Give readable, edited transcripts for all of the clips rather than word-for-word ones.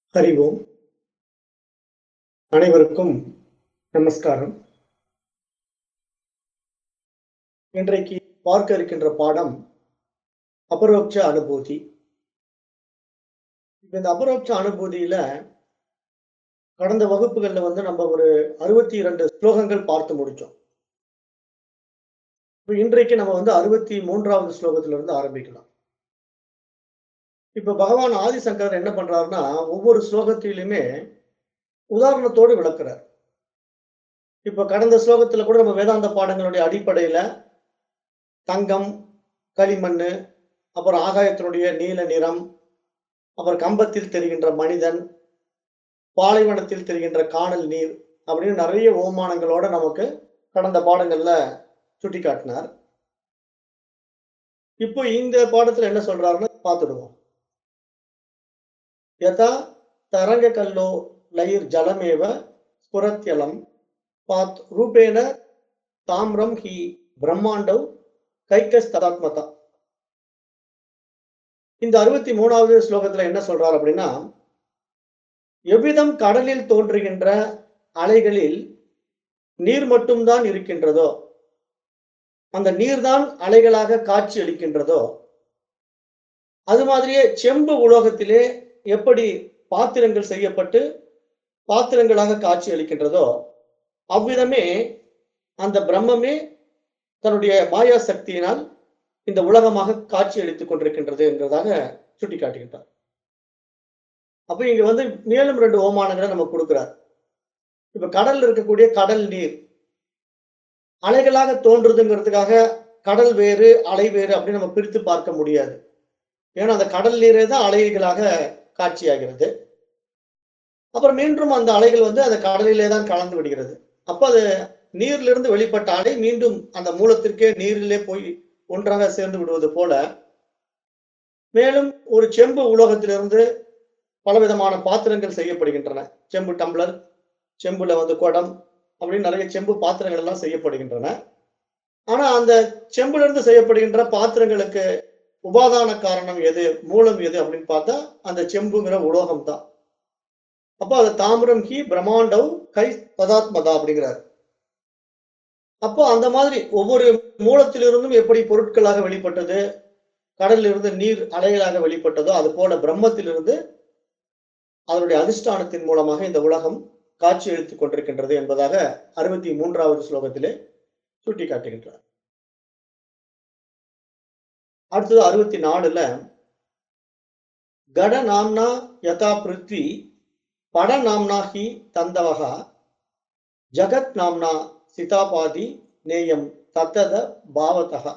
அறிவோம். அனைவருக்கும் நமஸ்காரம். இன்றைக்கு பார்க்க இருக்கின்ற பாடம் அபரோக்ஷ அனுபூதி. இந்த அபரோக்ஷ அனுபூதியில கடந்த வகுப்புகள்ல நம்ம ஒரு 62 ஸ்லோகங்கள் பார்த்து முடிச்சோம். இன்றைக்கு நம்ம 63வது ஸ்லோகத்திலிருந்து ஆரம்பிக்கலாம். இப்ப பகவான் ஆதிசங்கரர் என்ன பண்றாருன்னா, ஒவ்வொரு ஸ்லோகத்திலுமே உதாரணத்தோடு விளக்குறார். இப்ப கடந்த ஸ்லோகத்துல கூட நம்ம வேதாந்த பாடங்களுடைய அடிப்படையில தங்கம், களிமண்ணு, அப்புறம் ஆகாயத்தினுடைய நீல நிறம், அப்புறம் கம்பத்தில் தெரிகின்ற மனிதன், பாலைவனத்தில் தெரிகின்ற காணல் நீர் அப்படின்னு நிறைய ஓமானங்களோட நமக்கு கடந்த பாடங்கள்ல சுட்டி காட்டினார். இப்போ இந்த பாடத்துல என்ன சொல்றாருன்னு பார்த்துடுவோம். யதா தரங்க கல்லோ லயிர் ஜலமேவ ஸ்புரத்யலம் பாத் ரூபேன தாம்ரம் ஹி பிரம்மாண்டவ் கைக்கஸ்ததாத்மதா. இந்த 63வது ஸ்லோகத்துல என்ன சொல்றார் அப்படின்னா, எவ்விதம் கடலில் தோன்றுகின்ற அலைகளில் நீர் மட்டும்தான் இருக்கின்றதோ, அந்த நீர்தான் அலைகளாக காட்சி அளிக்கின்றதோ, அது மாதிரியே செம்பு உலோகத்திலே எப்படி பாத்திரங்கள் செய்யப்பட்டு பாத்திரங்களாக காட்சி அளிக்கின்றதோ, அவ்விதமே அந்த பிரம்மமே தன்னுடைய மாயா சக்தியினால் இந்த உலகமாக காட்சி அளித்துக் கொண்டிருக்கின்றது என்பதாக சுட்டி காட்டுகின்றார். அப்ப இங்க மேலும் 2 ஓமானங்களை நம்ம கொடுக்கிறார். இப்ப கடல்ல இருக்கக்கூடிய கடல் நீர் அலைகளாக தோன்றுதுங்கிறதுக்காக கடல் வேறு அலை வேறு அப்படின்னு நம்ம பிரித்து பார்க்க முடியாது. ஏன்னா அந்த கடல் நீரே தான் அலைகளாக காட்சியாகிறது. அப்புறம் மீண்டும் அந்த அலைகள் அந்த கடலிலே தான் கலந்து விடுகிறது. அப்ப அது நீரிலிருந்து வெளிப்பட்ட அலை மீண்டும் அந்த மூலத்திற்கே நீரிலே போய் ஒன்றாக சேர்ந்து விடுவது போல, மேலும் ஒரு செம்பு உலோகத்திலிருந்து பலவிதமான பாத்திரங்கள் செய்யப்படுகின்றன. செம்பு டம்ளர், செம்புல குடம் அப்படின்னு நிறைய செம்பு பாத்திரங்கள் எல்லாம் செய்யப்படுகின்றன. ஆனா அந்த செம்புல இருந்து செய்யப்படுகின்ற பாத்திரங்களுக்கு உபாதான காரணம் எது, மூலம் எது அப்படின்னு பார்த்தா அந்த செம்புங்கிற உலோகம் தான். அப்ப அது தாமிரம் ஹி பிரம்மாண்டவ் கை பதாத்மதா அப்படிங்கிறார். அப்போ அந்த மாதிரி ஒவ்வொரு மூலத்திலிருந்தும் எப்படி பொருட்களாக வெளிப்பட்டது, கடலில் இருந்து நீர் அலைகளாக வெளிப்பட்டதோ, அது போல பிரம்மத்திலிருந்து அதனுடைய அதிஷ்டானத்தின் மூலமாக இந்த உலகம் காட்சி அளித்துக் கொண்டிருக்கின்றது என்பதாக 63வது ஸ்லோகத்திலே சுட்டி காட்டுகின்றார். அடுத்தது 64ல கட நாம்னா யதா பிருத்வி பட நாம்னா ஹி தந்தவகா ஜகத் நாம்னா சிதாபாதி நேயம் தத்தத பாவதகா.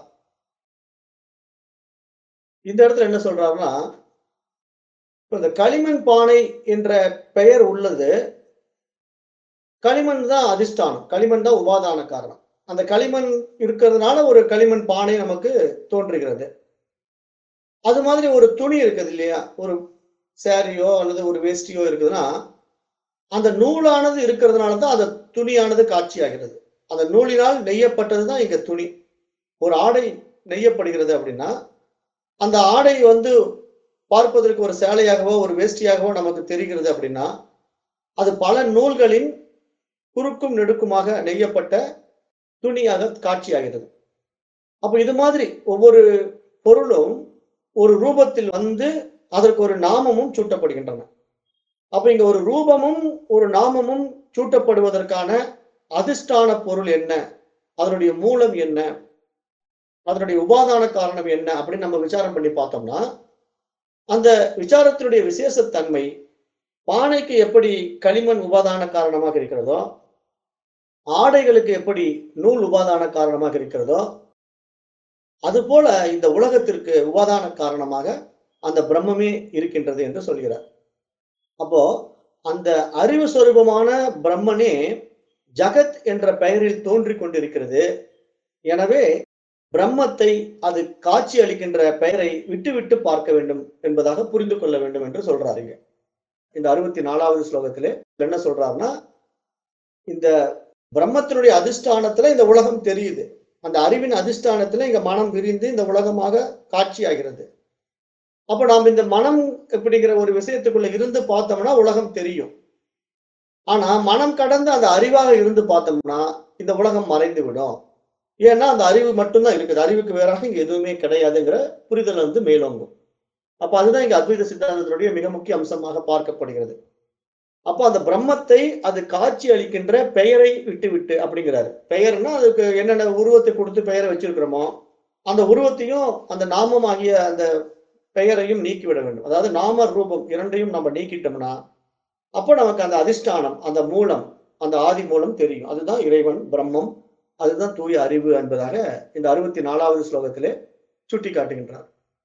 இந்த இடத்துல என்ன சொல்றாருன்னா, இந்த களிமண் பானை என்ற பெயர் உள்ளது. களிமண் தான் அதிஷ்டானம், களிமண் தான் உபாதான காரணம். அந்த களிமண் இருக்கிறதுனால ஒரு களிமண் பானை நமக்கு தோன்றுகிறது. அது மாதிரி ஒரு துணி இருக்குது இல்லையா, ஒரு சாரியோ அல்லது ஒரு வேஷ்டியோ இருக்குதுன்னா, அந்த நூலானது இருக்கிறதுனால தான் அந்த துணியானது காட்சியாகிறது. அந்த நூலினால் நெய்யப்பட்டது தான் இங்க துணி. ஒரு ஆடை நெய்யப்படுகிறது அப்படின்னா, அந்த ஆடை பார்ப்பதற்கு ஒரு சேலையாகவோ ஒரு வேஷ்டியாகவோ நமக்கு தெரிகிறது அப்படின்னா, அது பல நூல்களின் குறுக்கும் நெடுக்குமாக நெய்யப்பட்ட துணியாக காட்சியாகிறது. அப்ப இது மாதிரி ஒவ்வொரு பொருளும் ஒரு ரூபத்தில் அதற்கு ஒரு நாமமும் சூட்டப்படுகின்றன. அப்ப இங்க ஒரு ரூபமும் ஒரு நாமமும் சூட்டப்படுவதற்கான அதிஷ்டான பொருள் என்ன, அதனுடைய மூலம் என்ன, அதனுடைய உபாதான காரணம் என்ன அப்படின்னு நம்ம விசாரம் பண்ணி பார்த்தோம்னா, அந்த விசாரத்தினுடைய விசேஷத்தன்மை பானைக்கு எப்படி களிமண் உபாதான காரணமாக இருக்கிறதோ, ஆடைகளுக்கு எப்படி நூல் உபாதான காரணமாக இருக்கிறதோ, அதுபோல இந்த உலகத்திற்கு உபாதான காரணமாக அந்த பிரம்மமே இருக்கின்றது என்று சொல்கிறார். அப்போ அந்த அறிவு சொரூபமான பிரம்மனே ஜகத் என்ற பெயரில் தோன்றிக் கொண்டிருக்கிறது. எனவே பிரம்மத்தை அது காட்சி அளிக்கின்ற பெயரை விட்டு விட்டு பார்க்க வேண்டும் என்பதாக புரிந்து கொள்ள வேண்டும் என்று சொல்றாருங்க. இந்த 64வது ஸ்லோகத்திலே என்ன சொல்றாருன்னா, இந்த பிரம்மத்தினுடைய அதிஷ்டானத்துல இந்த உலகம் தெரியுது. அந்த அறிவின் அதிஷ்டானத்துல இங்க மனம் விரிந்து இந்த உலகமாக காட்சியாகிறது. அப்ப நாம் இந்த மனம் அப்படிங்கிற ஒரு விஷயத்துக்குள்ள இருந்து பார்த்தோம்னா உலகம் தெரியும். ஆனா மனம் கடந்த அந்த அறிவாக இருந்து பார்த்தோம்னா இந்த உலகம் மறைந்து விடும். ஏன்னா அந்த அறிவு மட்டும் தான் இருக்குது. அறிவுக்கு வேறாக இங்க எதுவுமே கிடையாதுங்கிற புரிதல் வந்து மேலோங்கும். அப்ப அதுதான் இங்க அத்வைத சித்தாந்தத்தினுடைய மிக முக்கிய அம்சமாக பார்க்கப்படுகிறது. அப்ப அந்த பிரம்மத்தை அது காட்சி அளிக்கின்ற பெயரை விட்டுவிட்டு அப்படிங்கிறாரு. பெயர்னா அதுக்கு என்னென்ன உருவத்தை கொடுத்து பெயரை வச்சிருக்கிறோமோ, அந்த உருவத்தையும் அந்த நாமமாகிய அந்த பெயரையும் நீக்கிவிட வேண்டும். அதாவது நாம, ரூபம் 2யும் நம்ம நீக்கிட்டோம்னா, அப்ப நமக்கு அந்த அதிஷ்டானம், அந்த மூலம், அந்த ஆதி மூலம் தெரியும். அதுதான் இறைவன், பிரம்மம். அதுதான் தூய அறிவு என்பதாக இந்த 64வது ஸ்லோகத்திலே சுட்டிக்காட்டுகின்றார்.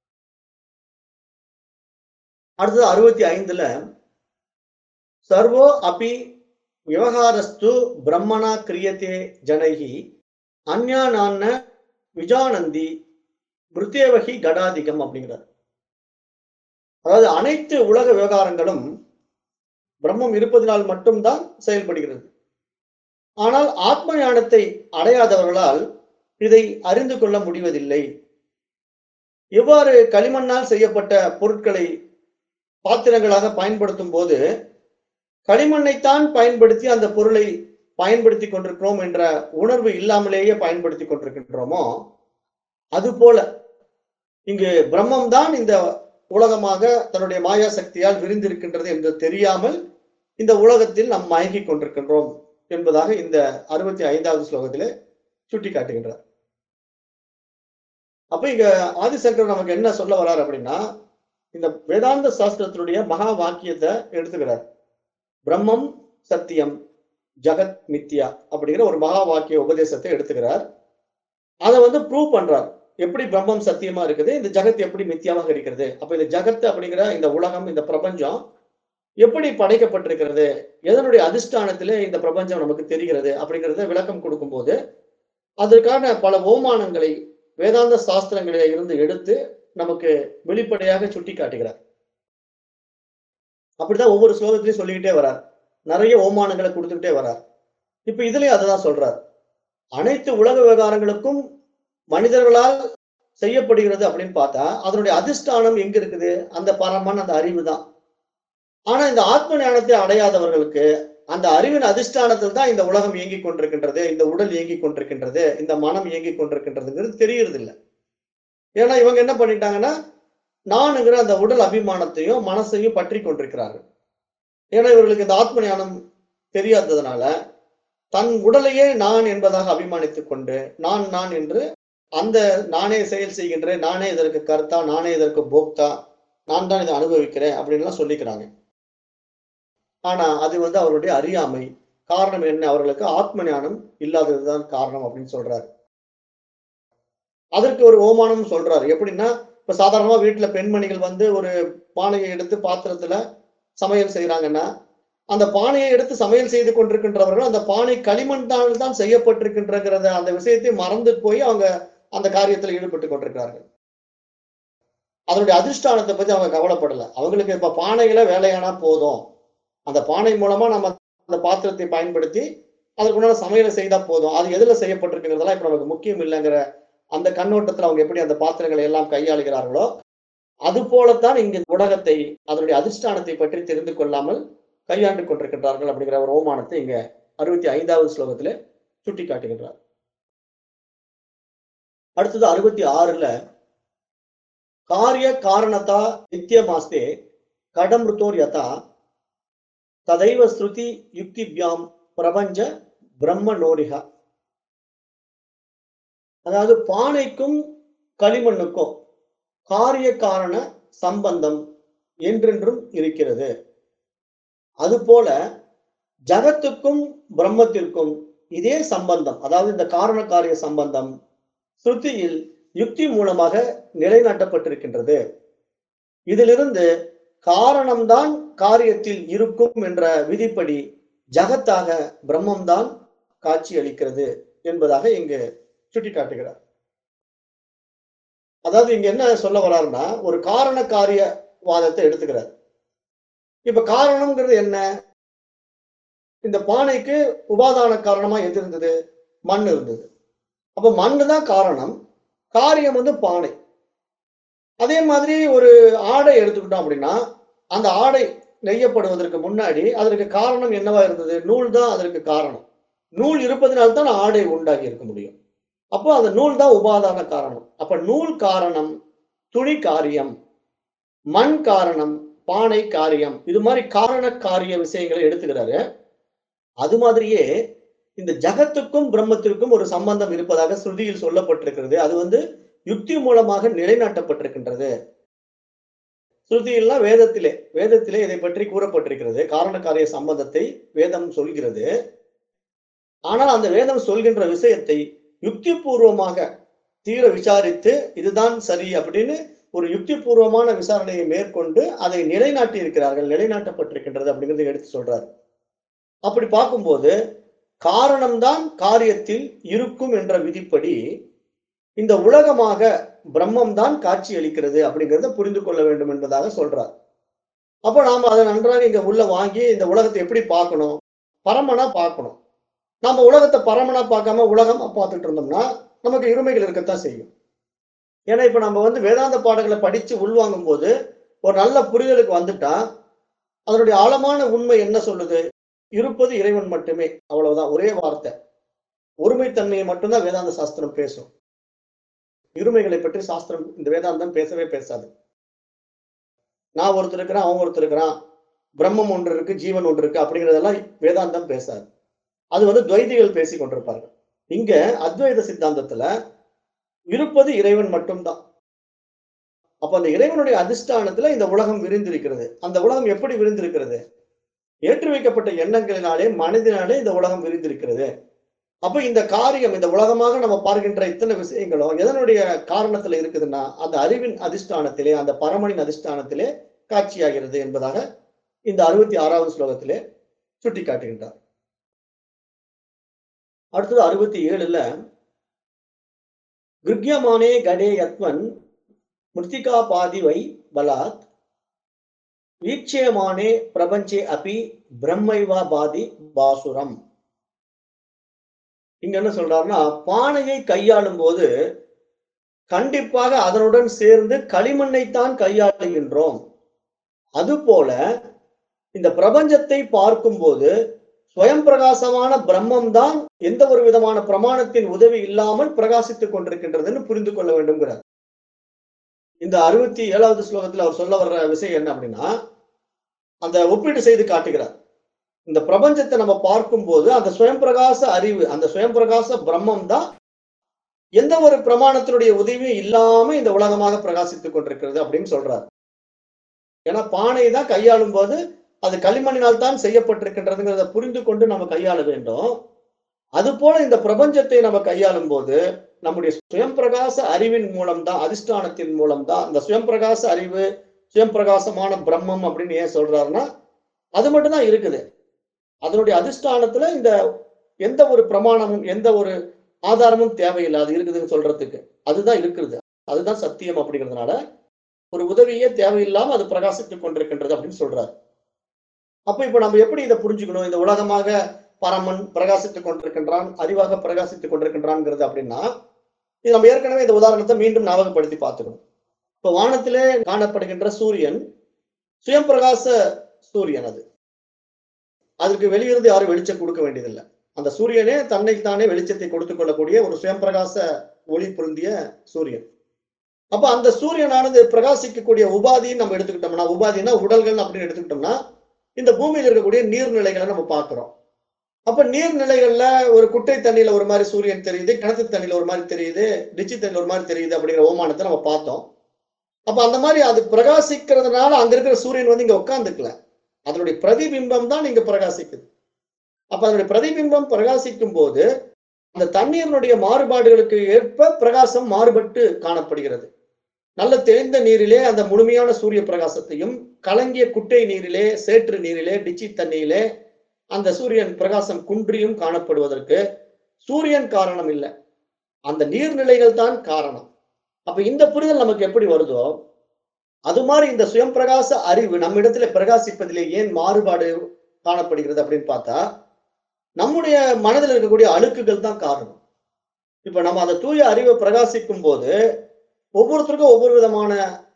அடுத்தது 65ல சர்வோ அபி விவகாரஸ்து பிரம்மணா கிரியதே ஜனைஹி அந்யானான்ன விஜானந்தி மிருத்யேவகி கடாதிகம் அப்படிங்கிறார். அதாவது அனைத்து உலக விவகாரங்களும் பிரம்மம் இருப்பதனால் மட்டும்தான் செயல்படுகிறது. ஆனால் ஆத்ம ஞானத்தை அடையாதவர்களால் இதை அறிந்து கொள்ள முடிவதில்லை. எவ்வாறு களிமண்ணால் செய்யப்பட்ட பொருட்களை பாத்திரங்களாக பயன்படுத்தும் போது களிமண்ணைத்தான் பயன்படுத்தி அந்த பொருளை பயன்படுத்தி கொண்டிருக்கிறோம் என்ற உணர்வு இல்லாமலேயே பயன்படுத்தி கொண்டிருக்கின்றோமோ, அதுபோல இங்கு பிரம்மம் தான் இந்த உலகமாக தன்னுடைய மாயா சக்தியால் விரிந்திருக்கின்றது என்று தெரியாமல் இந்த உலகத்தில் நாம் மயங்கிக் கொண்டிருக்கின்றோம் என்பதாக இந்த 65வது ஸ்லோகத்திலே சுட்டி காட்டுகின்றார். அப்ப இங்க ஆதிசங்கர் நமக்கு என்ன சொல்ல வர்றார் அப்படின்னா, இந்த வேதாந்த சாஸ்திரத்தினுடைய மகா வாக்கியத்தை எடுத்துக்கிறார். பிரம்மம் சத்தியம், ஜகத் மித்யா அப்படிங்கிற ஒரு மகா வாக்கிய உபதேசத்தை எடுத்துக்கிறார். அதை வந்து ப்ரூவ் பண்றார். எப்படி பிரம்மம் சத்தியமா இருக்குது, இந்த ஜகத் எப்படி மித்தியாவாக இருக்கிறது. அப்ப இந்த ஜகத் அப்படிங்கிற இந்த உலகம், இந்த பிரபஞ்சம் எப்படி படைக்கப்பட்டிருக்கிறது, எதனுடைய அதிஷ்டானத்திலே இந்த பிரபஞ்சம் நமக்கு தெரிகிறது அப்படிங்கிறத விளக்கம் கொடுக்கும்போது அதற்கான பல ஓமானங்களை வேதாந்த சாஸ்திரங்களிலே இருந்து எடுத்து நமக்கு வெளிப்படையாக சுட்டி காட்டுகிறார். அப்படிதான் ஒவ்வொரு ஸ்லோகத்திலையும் சொல்லிக்கிட்டே வரார். நிறைய ஓமானங்களை கொடுத்துக்கிட்டே வரார். இப்ப இதுலயும் அததான் சொல்றார். அனைத்து உலக விவகாரங்களுக்கும் மனிதர்களால் செய்யப்படுகிறது அப்படின்னு பார்த்தா அதனுடைய அதிஷ்டானம் எங்க இருக்குது, அந்த பரமன், அந்த அறிவு தான். ஆனா இந்த ஆத்ம ஞானத்தை அடையாதவர்களுக்கு அந்த அறிவின் அதிஷ்டானத்தில் தான் இந்த உலகம் இயங்கிக் கொண்டிருக்கின்றது, இந்த உடல் இயங்கிக் கொண்டிருக்கின்றது, இந்த மனம் இயங்கிக் கொண்டிருக்கின்றதுங்கிறது தெரியறது இல்லை. ஏன்னா இவங்க என்ன பண்ணிட்டாங்கன்னா நானுங்கிற அந்த உடல் அபிமானத்தையும் மனசையும் பற்றி கொண்டிருக்கிறார்கள். ஏன்னா இவர்களுக்கு இந்த ஆத்ம ஞானம் தெரியாததுனால தன் உடலையே நான் என்பதாக அபிமானித்துக் கொண்டு நான் நான் என்று அந்த நானே செயல் செய்கின்றேன், நானே இதற்கு கர்த்தா, நானே இதற்கு போக்தா, நான் தான் இதை அனுபவிக்கிறேன் அப்படின்லாம் சொல்லிக்கிறாங்க. ஆனா அது வந்து அவருடைய அறியாமை. காரணம் என்ன, அவர்களுக்கு ஆத்ம ஞானம் இல்லாததுதான் காரணம் அப்படின்னு சொல்றாரு. அதற்கு ஒரு ஓமானம் சொல்றாரு. எப்படின்னா, இப்ப சாதாரணமா வீட்டுல பெண்மணிகள் வந்து ஒரு பானையை எடுத்து பாத்திரத்துல சமையல் செய்யறாங்கன்னா, அந்த பானையை எடுத்து சமையல் செய்து கொண்டிருக்கின்றவர்கள் அந்த பானை களிமண்ணால் தான் செய்யப்பட்டிருக்கின்றங்கிறத அந்த விஷயத்தை மறந்து போய் அவங்க அந்த காரியத்தில் ஈடுபட்டு கொண்டிருக்கிறார்கள். அதனுடைய அதிஷ்டானத்தை பத்தி அவங்க கவலைப்படல. அவங்களுக்கு இப்ப பானையில வேலையானா போதும், அந்த பானை மூலமா நம்ம அந்த பாத்திரத்தை பயன்படுத்தி அதற்குண்டான சமையலை செய்தா போதும், அது எதுல செய்யப்பட்டிருக்குங்கிறதெல்லாம் இப்ப நமக்கு முக்கியம் இல்லைங்கிற அந்த கண்ணோட்டத்துல அவங்க எப்படி அந்த பாத்திரங்களை எல்லாம் கையாளுகிறார்களோ, அது போலத்தான் இங்க உலகத்தை அதனுடைய அதிஷ்டானத்தை பற்றி தெரிந்து கொள்ளாமல் கையாண்டு கொண்டிருக்கின்றார்கள் அப்படிங்கிற ஒரு ஓமானத்தை இங்க 65வது ஸ்லோகத்திலே சுட்டி காட்டுகின்றார். அடுத்தது 66ல காரிய காரணதா நித்தியமாஸ்தே கடமிருத்தோர் யதா ததைவ ஸ்ருதி யுக்திபியாம் பிரபஞ்ச பிரம்மனோரிஹா. அதாவது பானைக்கும் களிமண்ணுக்கும் காரிய காரண சம்பந்தம் என்றென்றும் இருக்கிறது. அதுபோல ஜகத்துக்கும் பிரம்மத்திற்கும் இதே சம்பந்தம், அதாவது இந்த காரண காரிய சம்பந்தம் ஸ்ருதியில் யுக்தி மூலமாக நிலைநாட்டப்பட்டிருக்கின்றது. இதிலிருந்து காரணம்தான் காரியத்தில் இருக்கும் என்ற விதிப்படி ஜகத்தாக பிரம்மம்தான் காட்சி அளிக்கிறது என்பதாக இங்கு சுட்டிக்காட்டுகிறார். அதாவது இங்க என்ன சொல்ல வர்றாருன்னா, ஒரு காரண காரிய வாதத்தை எடுத்துக்கிறார். இப்ப காரணம்ங்கிறது என்ன, இந்த பானைக்கு உபாதான காரணமா எது இருந்தது, மண் இருந்தது. அப்ப மண்ணு தான் காரணம், காரியம் வந்து பானை. அதே மாதிரி ஒரு ஆடை எடுத்துக்கிட்டோம் அப்படின்னா, அந்த ஆடை நெய்யப்படுவதற்கு முன்னாடி அதற்கு காரணம் என்னவா இருந்தது? நூல் தான் அதற்கு காரணம். நூல் இருப்பதனால் தான் ஆடை உண்டாகி இருக்க முடியும். அப்போ அந்த நூல் தான் உபாதான காரணம். அப்ப நூல் காரணம், துணி காரியம், மண் காரணம், பானை காரியம். இது மாரி காரண காரிய விஷயங்களை எடுத்துக்கிறாரு. அது மாதிரியே இந்த ஜகத்துக்கும் பிரம்மத்திற்கும் ஒரு சம்பந்தம் இருப்பதாக ஸ்ருதியில் சொல்லப்பட்டிருக்கிறது. அது யுக்தி மூலமாக நிலைநாட்டப்பட்டிருக்கின்றது. ஸ்ருதியில்னா வேதத்திலே இதை பற்றி கூறப்பட்டிருக்கிறது. காரண காரிய சம்பந்தத்தை வேதம் சொல்கிறது. ஆனால் அந்த வேதம் சொல்கின்ற விஷயத்தை யுக்தி பூர்வமாக தீர விசாரித்து இதுதான் சரி அப்படின்னு ஒரு யுக்தி பூர்வமான விசாரணையை மேற்கொண்டு அதை நிலைநாட்டி இருக்கிறார்கள். நிலைநாட்டப்பட்டிருக்கின்றது அப்படிங்கிறத எடுத்து சொல்றாரு. அப்படி பார்க்கும்போது காரணம்தான் காரியத்தில் இருக்கும் என்ற விதிப்படி இந்த உலகமாக பிரம்மம் தான் காட்சி அளிக்கிறது அப்படிங்கிறத புரிந்து கொள்ள வேண்டும் என்பதாக சொல்றார். அப்ப நாம அதை நன்றாக இங்க உள்ள வாங்கி இந்த உலகத்தை எப்படி பார்க்கணும்? பரமனா பார்க்கணும். நம்ம உலகத்தை பரமனா பார்க்காம உலகமா பார்த்துட்டு இருந்தோம்னா நமக்கு இருமைகள் இருக்கத்தான் செய்யும். ஏன்னா இப்ப நம்ம வேதாந்த பாடங்களை படிச்சு உள்வாங்கும் போது ஒரு நல்ல புரிதலுக்கு வந்துட்டா அதனுடைய ஆழமான உண்மை என்ன சொல்லுது? இருப்பது இறைவன் மட்டுமே. அவ்வளவுதான். ஒரே வார்த்தை. ஒருமைத்தன்மையை மட்டும்தான் வேதாந்த சாஸ்திரம் பேசும். இருமைகளை பற்றி சாஸ்திரம் இந்த வேதாந்தம் பேசவே பேசாது. நான் ஒருத்தர் இருக்கிறேன், அவன் ஒருத்தர் இருக்கிறான், பிரம்மம் ஒன்று இருக்கு, ஜீவன் ஒன்று இருக்கு அப்படிங்கிறதெல்லாம் வேதாந்தம் பேசாது. அது துவைதிகள் பேசிக் கொண்டிருப்பார்கள். இங்க அத்வைத சித்தாந்தத்துல இருப்பது இறைவன் மட்டும்தான். அப்ப அந்த இறைவனுடைய அதிஷ்டானத்துல இந்த உலகம் விரிந்திருக்கிறது. அந்த உலகம் எப்படி விரிந்திருக்கிறது? ஏற்றி வைக்கப்பட்ட எண்ணங்களினாலே, மனதினாலே இந்த உலகம் விரிந்திருக்கிறது. அப்ப இந்த காரியம், இந்த உலகமாக நம்ம பார்க்கின்ற இத்தனை விஷயங்களும் எதனுடைய காரணத்துல இருக்குதுன்னா, அந்த அறிவின் அதிஷ்டானத்திலே, அந்த பரமனின் அதிஷ்டானத்திலே காட்சியாகிறது என்பதாக இந்த 66வது ஸ்லோகத்திலே சுட்டி காட்டுகின்றார். அடுத்தது 67ல கிருக்யமானே கடே யத்வன் மிருத்திகா பாதி வை பலாத் வீட்சயமானே பிரபஞ்சே அபி பிரம்மைவா பாதி பாசுரம். இங்க என்ன சொல்றாருன்னா, பானையை கையாளும் போது கண்டிப்பாக அதனுடன் சேர்ந்து களிமண்ணைத்தான் கையாளுகின்றோம். அதுபோல இந்த பிரபஞ்சத்தை பார்க்கும்போது ஸ்வயம் பிரகாசமான பிரம்மம் தான் எந்த ஒரு விதமான பிரமாணத்தின் உதவி இல்லாமல் பிரகாசித்துக் கொண்டிருக்கின்றதுன்னு புரிந்து கொள்ள வேண்டும்ங்கிறார். இந்த 67வது ஸ்லோகத்தில் அவர் சொல்ல வர்ற விஷயம் என்ன அப்படின்னா, அந்த ஒப்பீடு செய்து காட்டுகிறார். இந்த பிரபஞ்சத்தை நம்ம பார்க்கும்போது அந்த ஸ்வயம் பிரகாச அறிவு, அந்த ஸ்வயம் பிரகாச பிரம்மம் தான் எந்த ஒரு பிரமாணத்தினுடைய உதவியும் இல்லாம இந்த உலகமாக பிரகாசித்துக் கொண்டிருக்கிறது அப்படின்னு சொல்றாரு. ஏன்னா பானை தான் கையாளும் போது அது களிமண்ணினால் தான் செய்யப்பட்டிருக்கின்றதுங்கிறத புரிந்து கொண்டு நம்ம கையாள வேண்டும். அது போல இந்த பிரபஞ்சத்தை நம்ம கையாளும் போது நம்முடைய சுயம் பிரகாச அறிவின் மூலம் தான், அதிஷ்டானத்தின் மூலம் தான் இந்த சுயம் பிரகாச அறிவு, சுயம் பிரகாசமான பிரம்மம் அப்படின்னு ஏன் சொல்றாருன்னா, அது மட்டும்தான் இருக்குது. அதனுடைய அதிஷ்டானத்துல இந்த எந்த ஒரு பிரமாணமும், எந்த ஒரு ஆதாரமும் தேவையில்லை. அது இருக்குதுன்னு சொல்றதுக்கு. அதுதான் இருக்கிறது. அதுதான் சத்தியம் அப்படிங்கிறதுனால ஒரு உதவியே தேவையில்லாம அது பிரகாசித்துக் கொண்டிருக்கின்றது அப்படின்னு சொல்றாரு. அப்ப இப்ப நம்ம எப்படி இதை புரிஞ்சுக்கணும்? இந்த உலகமாக பரமன் பிரகாசித்துக் கொண்டிருக்கின்றான், அறிவாக பிரகாசித்துக் கொண்டிருக்கின்றான்ங்கிறது அப்படின்னா, இது நம்ம ஏற்கனவே இந்த உதாரணத்தை மீண்டும் ஞாபகப்படுத்தி பார்த்துக்கணும். இப்ப வானத்திலே காணப்படுகின்ற சூரியன் சுயம் பிரகாச சூரியன். அதுக்கு வெளியிருந்து யாரும் வெளிச்சம் கொடுக்க வேண்டியதில்லை. அந்த சூரியனே தன்னைத்தானே வெளிச்சத்தை கொடுத்துக் கொள்ளக்கூடிய ஒரு சுயம் பிரகாச ஒளி பொருந்திய சூரியன். அப்ப அந்த சூரியனானது பிரகாசிக்கக்கூடிய உபாதின்னு நம்ம எடுத்துக்கிட்டோம்னா, உபாதினா உடல்கள் அப்படின்னு எடுத்துக்கிட்டோம்னா, இந்த பூமியில் இருக்கக்கூடிய நீர்நிலைகளை நம்ம பார்க்கிறோம். அப்ப நீர்நிலைகள்ல ஒரு குட்டை தண்ணியில ஒரு மாதிரி சூரியன் தெரியுது, கிணத்து தண்ணியில ஒரு மாதிரி தெரியுது, டிச்சி தண்ணியில ஒரு மாதிரி தெரியுது அப்படிங்கிற ஓமானத்தை நம்ம பார்த்தோம். அப்ப அந்த மாதிரி அது பிரகாசிக்கிறதுனால அங்க இருக்கிற சூரியன் இங்க உட்கார்ந்துக்கல. அதனுடைய பிரதிபிம்பம் தான் இங்க பிரகாசிக்குது. அப்ப அதனுடைய பிரதிபிம்பம் பிரகாசிக்கும் போது அந்த தண்ணீரினுடைய மாறுபாடுகளுக்கு ஏற்ப பிரகாசம் மாறுபட்டு காணப்படுகிறது. நல்ல தெளிந்த நீரிலே அந்த முழுமையான சூரிய பிரகாசத்தையும், கலங்கிய குட்டை நீரிலே, சேற்று நீரிலே, டிச்சி தண்ணியிலே அந்த சூரியன் பிரகாசம் குன்றியும் காணப்படுவதற்கு சூரியன் காரணம் இல்லை, அந்த நீர்நிலைகள் தான் காரணம். அப்ப இந்த புரிதல் நமக்கு எப்படி வருதோ அது மாதிரி இந்த சுயம் பிரகாச அறிவு நம்ம இடத்துல பிரகாசிப்பதிலே ஏன் மாறுபாடு காணப்படுகிறது அப்படின்னு பார்த்தா, நம்முடைய மனதில் இருக்கக்கூடிய அழுக்குகள் தான் காரணம். இப்ப நம்ம அந்த தூய அறிவை பிரகாசிக்கும் போது ஒவ்வொருத்தருக்கும் ஒவ்வொரு விதமான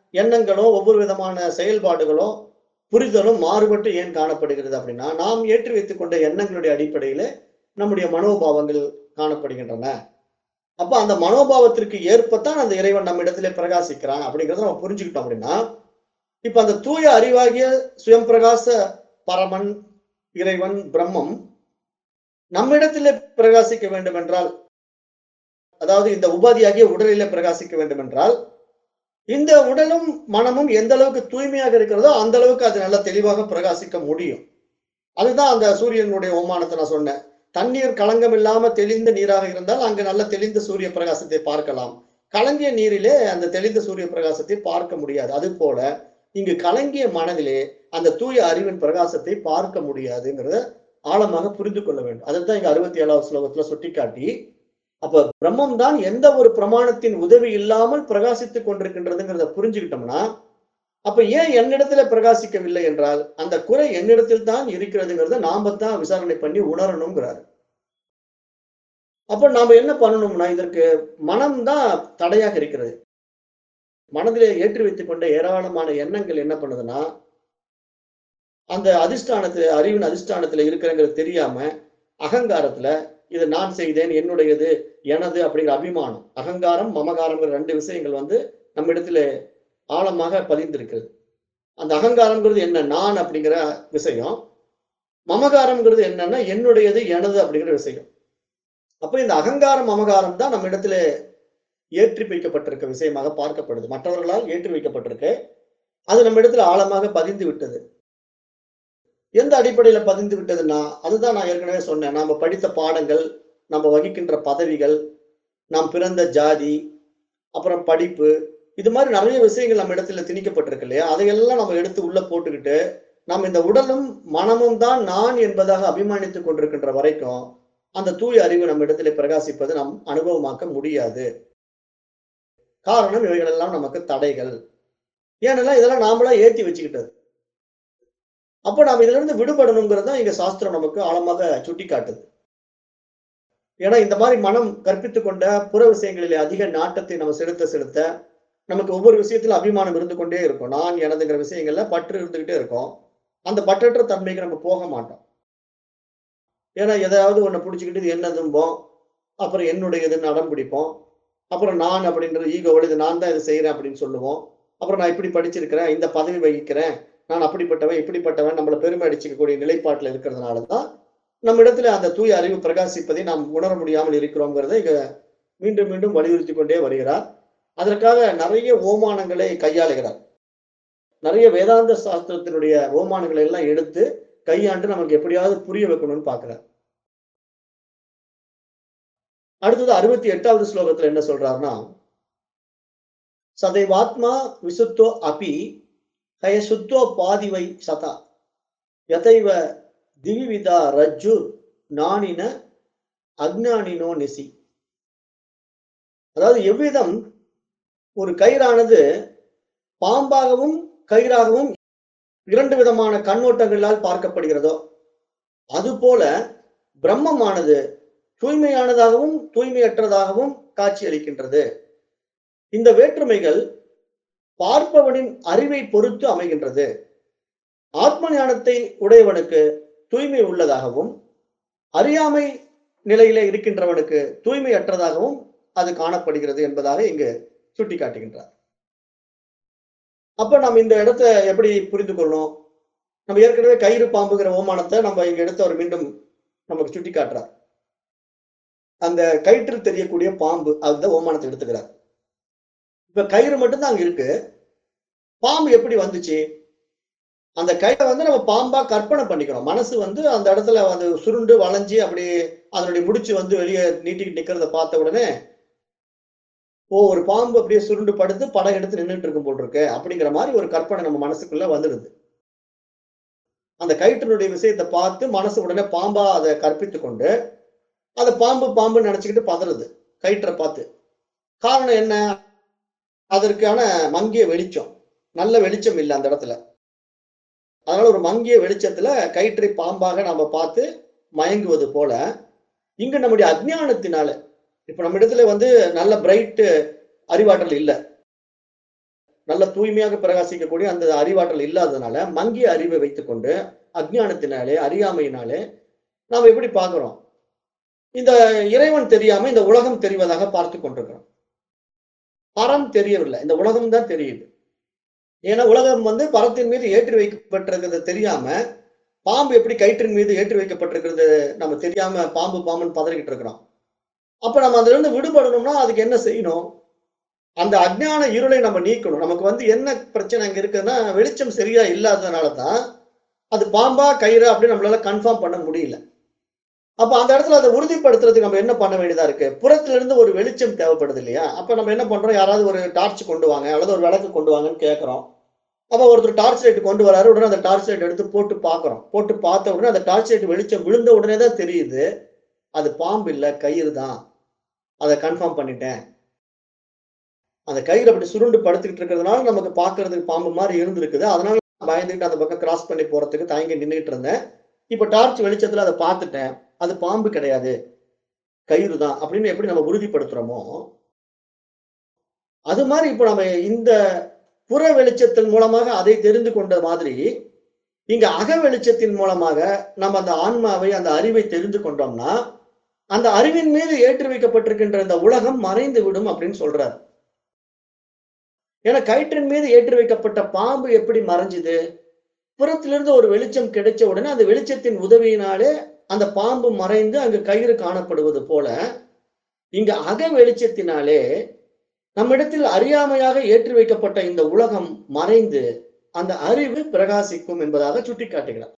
எண்ணங்களோ ஒவ்வொரு விதமான செயல்பாடுகளோ புரிதலும் மாறுபட்டு ஏன் காணப்படுகிறது அப்படின்னா, நாம் ஏற்றி வைத்துக் கொண்ட எண்ணங்களுடைய அடிப்படையில நம்முடைய மனோபாவங்கள் காணப்படுகின்றன. அப்ப அந்த மனோபாவத்திற்கு ஏற்பத்தான் அந்த இறைவன் நம்மிடத்திலே பிரகாசிக்கிறான் அப்படிங்கிறத நம்ம புரிஞ்சுக்கிட்டோம் அப்படின்னா, இப்ப அந்த தூய அறிவாகிய சுயம் பிரகாச பரமன், இறைவன், பிரம்மம் நம்மிடத்திலே பிரகாசிக்க வேண்டும் என்றால், அதாவது இந்த உபாதியாகிய உடலிலே பிரகாசிக்க வேண்டும் என்றால், இந்த உடலும் மனமும் எந்த அளவுக்கு தூய்மையாக இருக்கிறதோ அந்த அளவுக்கு அது நல்லா தெளிவாக பிரகாசிக்க முடியும். அதுதான் அந்த சூரியனுடைய ஓமானத்தை நான் சொன்னேன். தண்ணீர் களங்கம் இல்லாம தெளிந்த நீராக இருந்தால் அங்கு நல்ல தெளிந்த சூரிய பிரகாசத்தை பார்க்கலாம். கலங்கிய நீரிலே அந்த தெளிந்த சூரிய பிரகாசத்தை பார்க்க முடியாது. அது போல இங்கு கலங்கிய மனதிலே அந்த தூய அறிவின் பிரகாசத்தை பார்க்க முடியாதுங்கிறத ஆழமாக புரிந்து கொள்ள வேண்டும். அதைத்தான் இங்க 67வது ஸ்லோகத்துல சுட்டிக்காட்டி, அப்ப பிரம்மம் தான் எந்த ஒரு பிரமாணத்தின் உதவி இல்லாமல் பிரகாசித்துக் கொண்டிருக்கின்றதுங்கிறத புரிஞ்சுக்கிட்டோம்னா, அப்ப ஏன் என்னிடத்துல பிரகாசிக்கவில்லை என்றால், அந்த குறை என்னிடத்தில் தான் இருக்கிறதுங்கிறத நாம தான் விசாரணை பண்ணி உணரணுங்கிறாரு. அப்ப நாம என்ன பண்ணணும்னா, இதற்கு மனம் தான் தடையாக இருக்கிறது. மனதிலே ஏற்றி வைத்துக் கொண்ட ஏராளமான எண்ணங்கள் என்ன பண்ணுதுன்னா, அந்த அதிஷ்டானத்துல அறிவின் அதிஷ்டானத்துல இருக்கிறங்கிறது தெரியாம அகங்காரத்துல இது நான் செய்தேன், என்னுடையது, எனது அப்படிங்கிற அபிமானம், அகங்காரம், மமகாரம்ங்கிற 2 விஷயங்கள் நம்ம இடத்துல ஆழமாக பதிந்திருக்கிறது. அந்த அகங்காரம்ங்கிறது என்ன? நான் அப்படிங்கிற விஷயம். மமகாரம்ங்கிறது என்னன்னா என்னுடையது, எனது அப்படிங்கிற விஷயம். அப்ப இந்த அகங்காரம், மமகாரம் தான் நம்ம இடத்துல ஏற்றி வைக்கப்பட்டிருக்க விஷயமாக பார்க்கப்படுது. மற்றவர்களால் ஏற்றி வைக்கப்பட்டிருக்கு. அது நம்ம இடத்துல ஆழமாக பதிந்து விட்டது. எந்த அடிப்படையில பதிந்து விட்டதுன்னா, அதுதான் நான் ஏற்கனவே சொன்னேன். நாம படித்த பாடங்கள், நம்ம வகிக்கின்ற பதவிகள், நாம் பிறந்த ஜாதி, அப்புறம் படிப்பு, இது மாதிரி நிறைய விஷயங்கள் நம்ம இடத்துல திணிக்கப்பட்டிருக்கு இல்லையா? அதையெல்லாம் நம்ம எடுத்து உள்ள போட்டுக்கிட்டு, நாம் இந்த உடலும் மனமும் தான் நான் என்பதாக அபிமானித்துக் கொண்டிருக்கின்ற வரைக்கும், அந்த தூய அறிவு நம்ம இடத்திலே பிரகாசிப்பது நாம் அனுபவமாக்க முடியாது. காரணம் இவைகள் எல்லாம் நமக்கு தடைகள். ஏனெல்லாம் இதெல்லாம் நாமளா ஏத்தி வச்சுக்கிட்டது. அப்ப நாம் இதுல இருந்து விடுபடணுங்கிறத இங்க சாஸ்திரம் நமக்கு ஆழமாக சுட்டிக்காட்டுது. ஏன்னா இந்த மாதிரி மனம் கற்பித்துக் கொண்ட புற விஷயங்களிலே அதிக நாட்டத்தை நம்ம செலுத்த செலுத்த நமக்கு ஒவ்வொரு விஷயத்துல அபிமானம் இருந்து கொண்டே இருக்கும். நான் எனதுங்கிற விஷயங்கள்ல பற்று இருந்துகிட்டே இருக்கும். அந்த பற்றற்ற தன்மைக்கு நம்ம போக மாட்டோம். ஏன்னா எதையாவது ஒண்ணு பிடிச்சுக்கிட்டு இது என்னதும்போம். அப்புறம் என்னுடையதுன்னு அடம் பிடிப்போம். அப்புறம் நான் அப்படின்ற ஈகோவோட இது நான் தான் இதை செய்யறேன் அப்படின்னு சொல்லுவோம். அப்புறம் நான் இப்படி படிச்சிருக்கிறேன், இந்த பதவி வகிக்கிறேன், நான் அப்படிப்பட்டவன், இப்படிப்பட்டவன் நம்மள பெருமை அடிச்சுக்கக்கூடிய நிலைப்பாட்டுல இருக்கிறதுனால தான் நம்ம இடத்துல அந்த தூய அறிவு பிரகாசிப்பதை நாம் உணர முடியாமல் இருக்கிறோங்கிறத இங்க மீண்டும் மீண்டும் வலியுறுத்தி கொண்டே வருகிறார். அதற்காக நிறைய ஓமானங்களை கையாளுகிறார். நிறைய வேதாந்த சாஸ்திரத்தினுடைய ஓமானங்களை எல்லாம் எடுத்து கையாண்டு நமக்கு எப்படியாவது புரிய வைக்கணும்னு பார்க்கிறார். அடுத்தது 68வது ஸ்லோகத்துல என்ன சொல்றாருன்னா, சதைவாத்மா விசுத்தோ அபி ஹய சுத்தோ பாதிவை சதா யதைவ திவிவிதா ரஜ்ஜு நாணின அக்ஞானினோ நிசி. அதாவது எவ்விதம் ஒரு கயிறானது பாம்பாகவும் கயிறாகவும் 2 விதமான கண்ணோட்டங்களால் பார்க்கப்படுகிறதோ, அதுபோல பிரம்மமானது தூய்மையானதாகவும் தூய்மையற்றதாகவும் காட்சியளிக்கின்றது. இந்த வேற்றுமைகள் பார்ப்பவனின் அறிவை பொறுத்து அமைகின்றது. ஆத்ம ஞானத்தை உடையவனுக்கு தூய்மை உள்ளதாகவும், அறியாமை நிலையிலே இருக்கின்றவனுக்கு தூய்மையற்றதாகவும் அது காணப்படுகிறது என்பதாக இங்கு சுட்டிக்காட்டுகின்றார். அப்ப நம்ம இந்த இடத்தை எப்படி புரிந்து கொள்ளணும்? நம்ம ஏற்கனவே கயிறு பாம்புங்கிற ஓமானத்தை நம்ம இங்க எடுத்து அவர் மீண்டும் நமக்கு சுட்டி காட்டுறார். அந்த கயிற்றில் தெரியக்கூடிய பாம்பு அதுதான் ஓமானத்தை எடுத்துக்கிறார். இப்ப கயிறு மட்டும்தான் அங்க இருக்கு. பாம்பு எப்படி வந்துச்சு? அந்த கயிறை நம்ம பாம்பா கற்பனை பண்ணிக்கிறோம். மனசு அந்த இடத்துல சுருண்டு வளைஞ்சு அப்படி அதனுடைய முடிச்சு வெளியே நீட்டிக்கிட்டு நிக்கிறத பார்த்த உடனே, ஓ ஒரு பாம்பு அப்படியே சுருண்டு படுத்து படம் எடுத்து நின்றுட்டு இருக்கும் போல் இருக்கு அப்படிங்கிற மாதிரி ஒரு கற்பனை நம்ம மனசுக்குள்ள வந்துடுது. அந்த கயிற்றினுடைய விஷயத்தை பார்த்து மனசு உடனே பாம்பா அதை கற்பித்துக் கொண்டு அதை பாம்பு பாம்பு நினைச்சுக்கிட்டு பதறுது கயிற்றை பார்த்து. காரணம் என்ன? அதற்கான மங்கிய வெளிச்சம், நல்ல வெளிச்சம் இல்லை அந்த இடத்துல. அதனால ஒரு மங்கிய வெளிச்சத்துல கயிற்றை பாம்பாக நாம பார்த்து மயங்குவது போல இங்க நம்முடைய அஜ்ஞானத்தினால, இப்ப நம்ம இடத்துல நல்ல பிரைட் அறிவாற்றல் இல்லை. நல்ல தூய்மையாக பிரகாசிக்கக்கூடிய அந்த அறிவாற்றல் இல்லாததுனால மங்கிய அறிவை வைத்துக்கொண்டு அஜ்ஞானத்தினாலே அறியாமையினாலே நாம் எப்படி பார்க்கிறோம்? இந்த இறைவன் தெரியாம இந்த உலகம் தெரிவதாக பார்த்து கொண்டிருக்கிறோம். பரம் தெரியவில்லை. இந்த உலகம் தான் தெரியுது. ஏன்னா உலகம் பரத்தின் மீது ஏற்றி வைக்கப்பட்டிருக்கிறது தெரியாம, பாம்பு எப்படி கயிற்றின் மீது ஏற்றி வைக்கப்பட்டிருக்கிறது நம்ம தெரியாம பாம்பு பாம்புன்னு பதறிக்கிட்டு இருக்கிறோம். அப்ப நம்ம அதுல இருந்து விடுபடணும்னா அதுக்கு என்ன செய்யணும்? அந்த அஜ்ஞான இருளை நம்ம நீக்கணும். நமக்கு என்ன பிரச்சனை அங்க இருக்குன்னா, வெளிச்சம் சரியா இல்லாததுனால தான் அது பாம்பா கயிறா அப்படின்னு நம்மளால கன்ஃபார்ம் பண்ண முடியல. அப்ப அந்த இடத்துல அதை உறுதிப்படுத்துறதுக்கு நம்ம என்ன பண்ண வேண்டியதா இருக்கு? புறத்துல இருந்து ஒரு வெளிச்சம் தேவைப்படுது இல்லையா? அப்ப நம்ம என்ன பண்றோம்? யாராவது ஒரு டார்ச் கொண்டு வாங்க அல்லது ஒரு விளக்கு கொண்டு வாங்கன்னு கேட்கிறோம். அப்ப ஒருத்தர் டார்ச் லைட் கொண்டு வராரு. உடனே அந்த டார்ச் லைட் எடுத்து போட்டு பார்க்கிறோம். போட்டு பார்த்த உடனே அந்த டார்ச் லைட் வெளிச்சம் விழுந்த உடனே தான் தெரியுது. அது பாம்பு இல்ல, கயிறு தான். அதை கன்ஃபார்ம் பண்ணிட்டேன். அந்த கயிறு அப்படி சுருண்டு படுத்துக்கிட்டு இருக்கிறதுனால நமக்கு பார்க்கிறதுக்கு பாம்பு மாதிரி இருந்திருக்குது. அதனால பயந்துகிட்டு அந்த பக்கம் கிராஸ் பண்ணி போறதுக்கு தயங்கி நின்றுட்டு இருந்தேன். இப்ப டார்ச் வெளிச்சத்துல அதை பார்த்துட்டேன். அது பாம்பு கிடையாது, கயிறு தான் அப்படின்னு எப்படி நம்ம உறுதிப்படுத்துறோமோ, அது மாதிரி இப்ப நம்ம இந்த புற வெளிச்சத்தின் மூலமாக அதை தெரிந்து கொண்ட மாதிரி, இங்க அக வெளிச்சத்தின் மூலமாக நம்ம அந்த ஆன்மாவை, அந்த அறிவை தெரிந்து கொண்டோம்னா, அந்த அறிவின் மீது ஏற்றி வைக்கப்பட்டிருக்கின்ற இந்த உலகம் மறைந்து விடும் அப்படின்னு சொல்றார். ஏன்னா கயிற்றின் மீது ஏற்றி வைக்கப்பட்ட பாம்பு எப்படி மறைஞ்சுது? புறத்திலிருந்து ஒரு வெளிச்சம் கிடைச்ச உடனே அந்த வெளிச்சத்தின் உதவியினாலே அந்த பாம்பு மறைந்து அங்கு கயிறு காணப்படுவது போல, இங்க அக வெளிச்சத்தினாலே நம்மிடத்தில் அறியாமையாக ஏற்றி வைக்கப்பட்ட இந்த உலகம் மறைந்து அந்த அறிவு பிரகாசிக்கும் என்பதாக சுட்டிக்காட்டுகிறார்.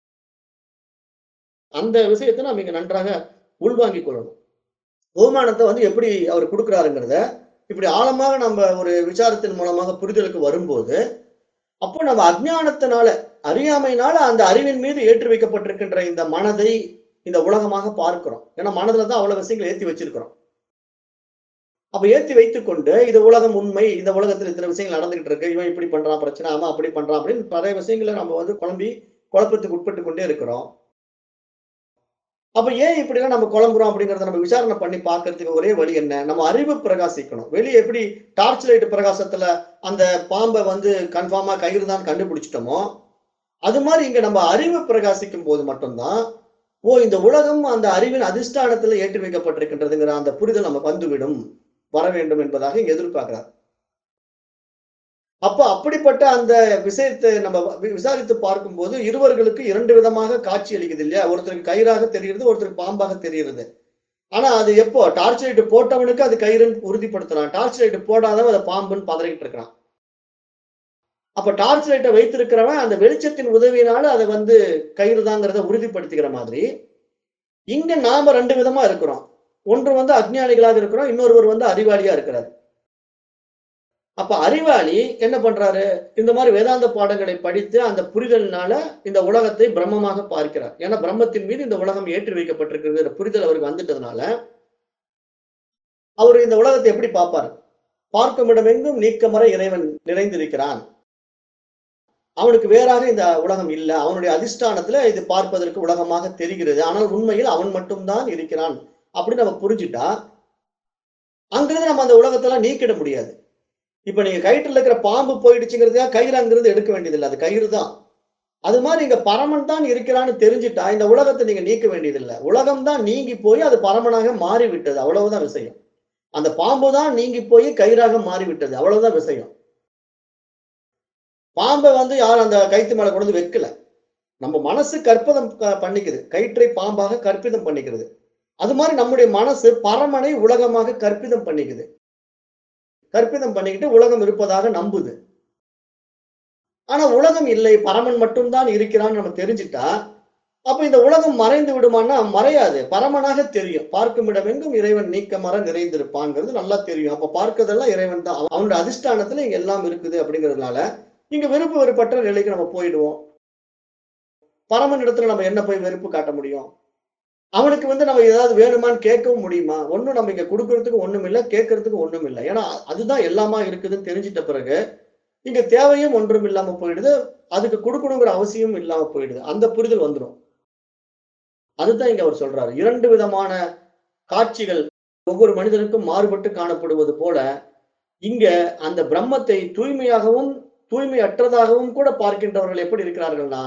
அந்த விஷயத்தை நாம் இங்க நன்றாக உள்வாங்கிக் கொள்ளணும். ஓமானத்தை எப்படி அவர் கொடுக்கிறாருங்கிறத இப்படி ஆழமாக நம்ம ஒரு விசாரத்தின் மூலமாக புரிதலுக்கு வரும்போது, அப்போ நம்ம அஜ்ஞானத்தினால அறியாமையினால அந்த அறிவின் மீது ஏற்றி வைக்கப்பட்டிருக்கின்ற இந்த மனதை இந்த உலகமாக பார்க்கிறோம். ஏன்னா மனதுல தான் அவ்வளவு விஷயங்களை ஏற்றி வச்சிருக்கிறோம். அப்ப ஏற்றி வைத்துக் கொண்டு இது உலகம் உண்மை, இந்த உலகத்துல இத்தனை விஷயங்கள் நடந்துகிட்டு இருக்கு, இவன் இப்படி பண்றான் பிரச்சனை, அவன் அப்படி பண்றான் அப்படின்னு பல விஷயங்களை நம்ம குழப்பத்துக்கு உட்பட்டு கொண்டே இருக்கிறோம். அப்ப ஏன் இப்படிலாம் நம்ம குழம்புறோம் அப்படிங்கறத நம்ம விசாரணை பண்ணி பார்க்கறதுக்கு ஒரே வழி என்ன? நம்ம அறிவு பிரகாசிக்கணும். வெளியே எப்படி டார்ச் லைட் பிரகாசத்துல அந்த பாம்பை கன்ஃபார்மா கயிறு தான் கண்டுபிடிச்சிட்டோமோ, அது மாதிரி இங்க நம்ம அறிவு பிரகாசிக்கும் போது மட்டும்தான், இந்த உலகம் அந்த அறிவின் அதிஷ்டானத்துல ஏற்றி வைக்கப்பட்டிருக்கின்றதுங்கிற அந்த புரிதல் நமக்கு வந்துவிடும், வர வேண்டும் என்பதாக இங்க எதிர்பார்க்கிறார். அப்ப அப்படிப்பட்ட அந்த விஷயத்தை நம்ம விசாரித்து பார்க்கும்போது இருவர்களுக்கு இரண்டு விதமாக காட்சி அளிக்குது இல்லையா? ஒருத்தருக்கு கயிறாக தெரிகிறது, ஒருத்தருக்கு பாம்பாக தெரிகிறது. ஆனா அது எப்போ டார்ச் லைட் போட்டவனுக்கு அது கயிறுன்னு உறுதிப்படுத்துறான், டார்ச் லைட் போடாதவன் அதை பாம்புன்னு பதறிக்கிட்டு இருக்கிறான். அப்ப டார்ச் லைட்டை வைத்திருக்கிறவன் அந்த வெளிச்சத்தின் உதவியினால அதை கயிறு தாங்கிறத உறுதிப்படுத்திக்கிற மாதிரி, இங்க நாம ரெண்டு விதமா இருக்கிறோம். ஒன்று அஜ்ஞானிகளாக இருக்கிறோம், இன்னொருவர் அறிவாளியா இருக்கிறார். அப்ப அறிவாளி என்ன பண்றாரு? இந்த மாதிரி வேதாந்த பாடங்களை படித்து அந்த புரிதல்னால இந்த உலகத்தை பிரம்மமாக பார்க்கிறார். ஏன்னா பிரம்மத்தின் மீது இந்த உலகம் ஏற்றி வைக்கப்பட்டிருக்கிறது புரிதல் அவருக்கு வந்துட்டதுனால, அவர் இந்த உலகத்தை எப்படி பார்ப்பார்? பார்க்கும் இடமெங்கும் நீக்கமற இறைவன் நிறைந்திருக்கிறான். அவனுக்கு வேறாக இந்த உலகம் இல்ல. அவனுடைய அதிஷ்டானத்துல இது பார்ப்பதற்கு உலகமாக தெரிகிறது. ஆனால் உண்மையில் அவன் மட்டும்தான் இருக்கிறான் அப்படின்னு நம்ம புரிஞ்சுட்டா, அங்கிருந்து நம்ம அந்த உலகத்தெல்லாம் நீக்கிட முடியாது. இப்ப நீங்க கயிற்றுல இருக்கிற பாம்பு போயிடுச்சுங்கிறதுக்காக கயிறு அங்கிருந்து எடுக்க வேண்டியதில்லை, அது கயிறு தான். அது மாதிரி இங்க பரமன் தான் இருக்கிறான்னு தெரிஞ்சுட்டா இந்த உலகத்தை நீங்க நீக்க வேண்டியதில்லை. உலகம் தான் நீங்கி போய் அது பரமனாக மாறிவிட்டது, அவ்வளவுதான் விஷயம். அந்த பாம்பு தான் நீங்கி போய் கயிறாக மாறிவிட்டது, அவ்வளவுதான் விஷயம். பாம்பை யாரும் அந்த கயிற்று மேல கொண்டு வைக்கல. நம்ம மனசு கற்பிதம் பண்ணிக்குது, கயிற்றை பாம்பாக கற்பிதம் பண்ணிக்கிறது. அது மாதிரி நம்முடைய மனசு பரமனை உலகமாக கற்பிதம் பண்ணிக்குது. கற்பிதம் பண்ணிக்கிட்டு உலகம் இருப்பதாக நம்புது. ஆனா உலகம் இல்லை, பரமன் மட்டும்தான் இருக்கிறான்னு நம்ம தெரிஞ்சுட்டா, அப்ப இந்த உலகம் மறைந்து விடுமான்னா மறையாது, பரமனாக தெரியும். பார்க்கும் இடமெங்கும் இறைவன் நீக்கமற நிறைந்திருப்பான்ங்கிறது நல்லா தெரியும். அப்ப பார்க்கறதெல்லாம் இறைவன் தான், அவனுடைய அதிஷ்டானத்துல இங்க எல்லாம் இருக்குது அப்படிங்கிறதுனால இங்க வெறுப்பு வெறுப்பற்ற நிலைக்கு நம்ம போயிடுவோம். பரமன் இடத்துல நம்ம என்ன போய் வெறுப்பு காட்ட முடியும்? அவனுக்கு நம்ம ஏதாவது வேணுமான்னு கேட்கவும் முடியுமா? ஒண்ணும் நம்ம இங்க கொடுக்கறதுக்கு ஒண்ணும் இல்லை, கேட்கறதுக்கு ஒண்ணும் இல்லை. ஏன்னா அதுதான் எல்லாமா இருக்குதுன்னு தெரிஞ்சிட்ட பிறகு இங்க தேவையும் ஒன்றும் இல்லாம போயிடுது, அதுக்கு கொடுக்கணுங்கிற அவசியம் இல்லாம போயிடுது. அந்த புரிதல் வந்துடும். அதுதான் இங்க அவர் சொல்றாரு. இரண்டு விதமான காட்சிகள் ஒவ்வொரு மனிதனுக்கும் மாறுபட்டு காணப்படுவது போல, இங்க அந்த பிரம்மத்தை தூய்மையாகவும் தூய்மையற்றதாகவும் கூட பார்க்கின்றவர்கள் எப்படி இருக்கிறார்கள்னா,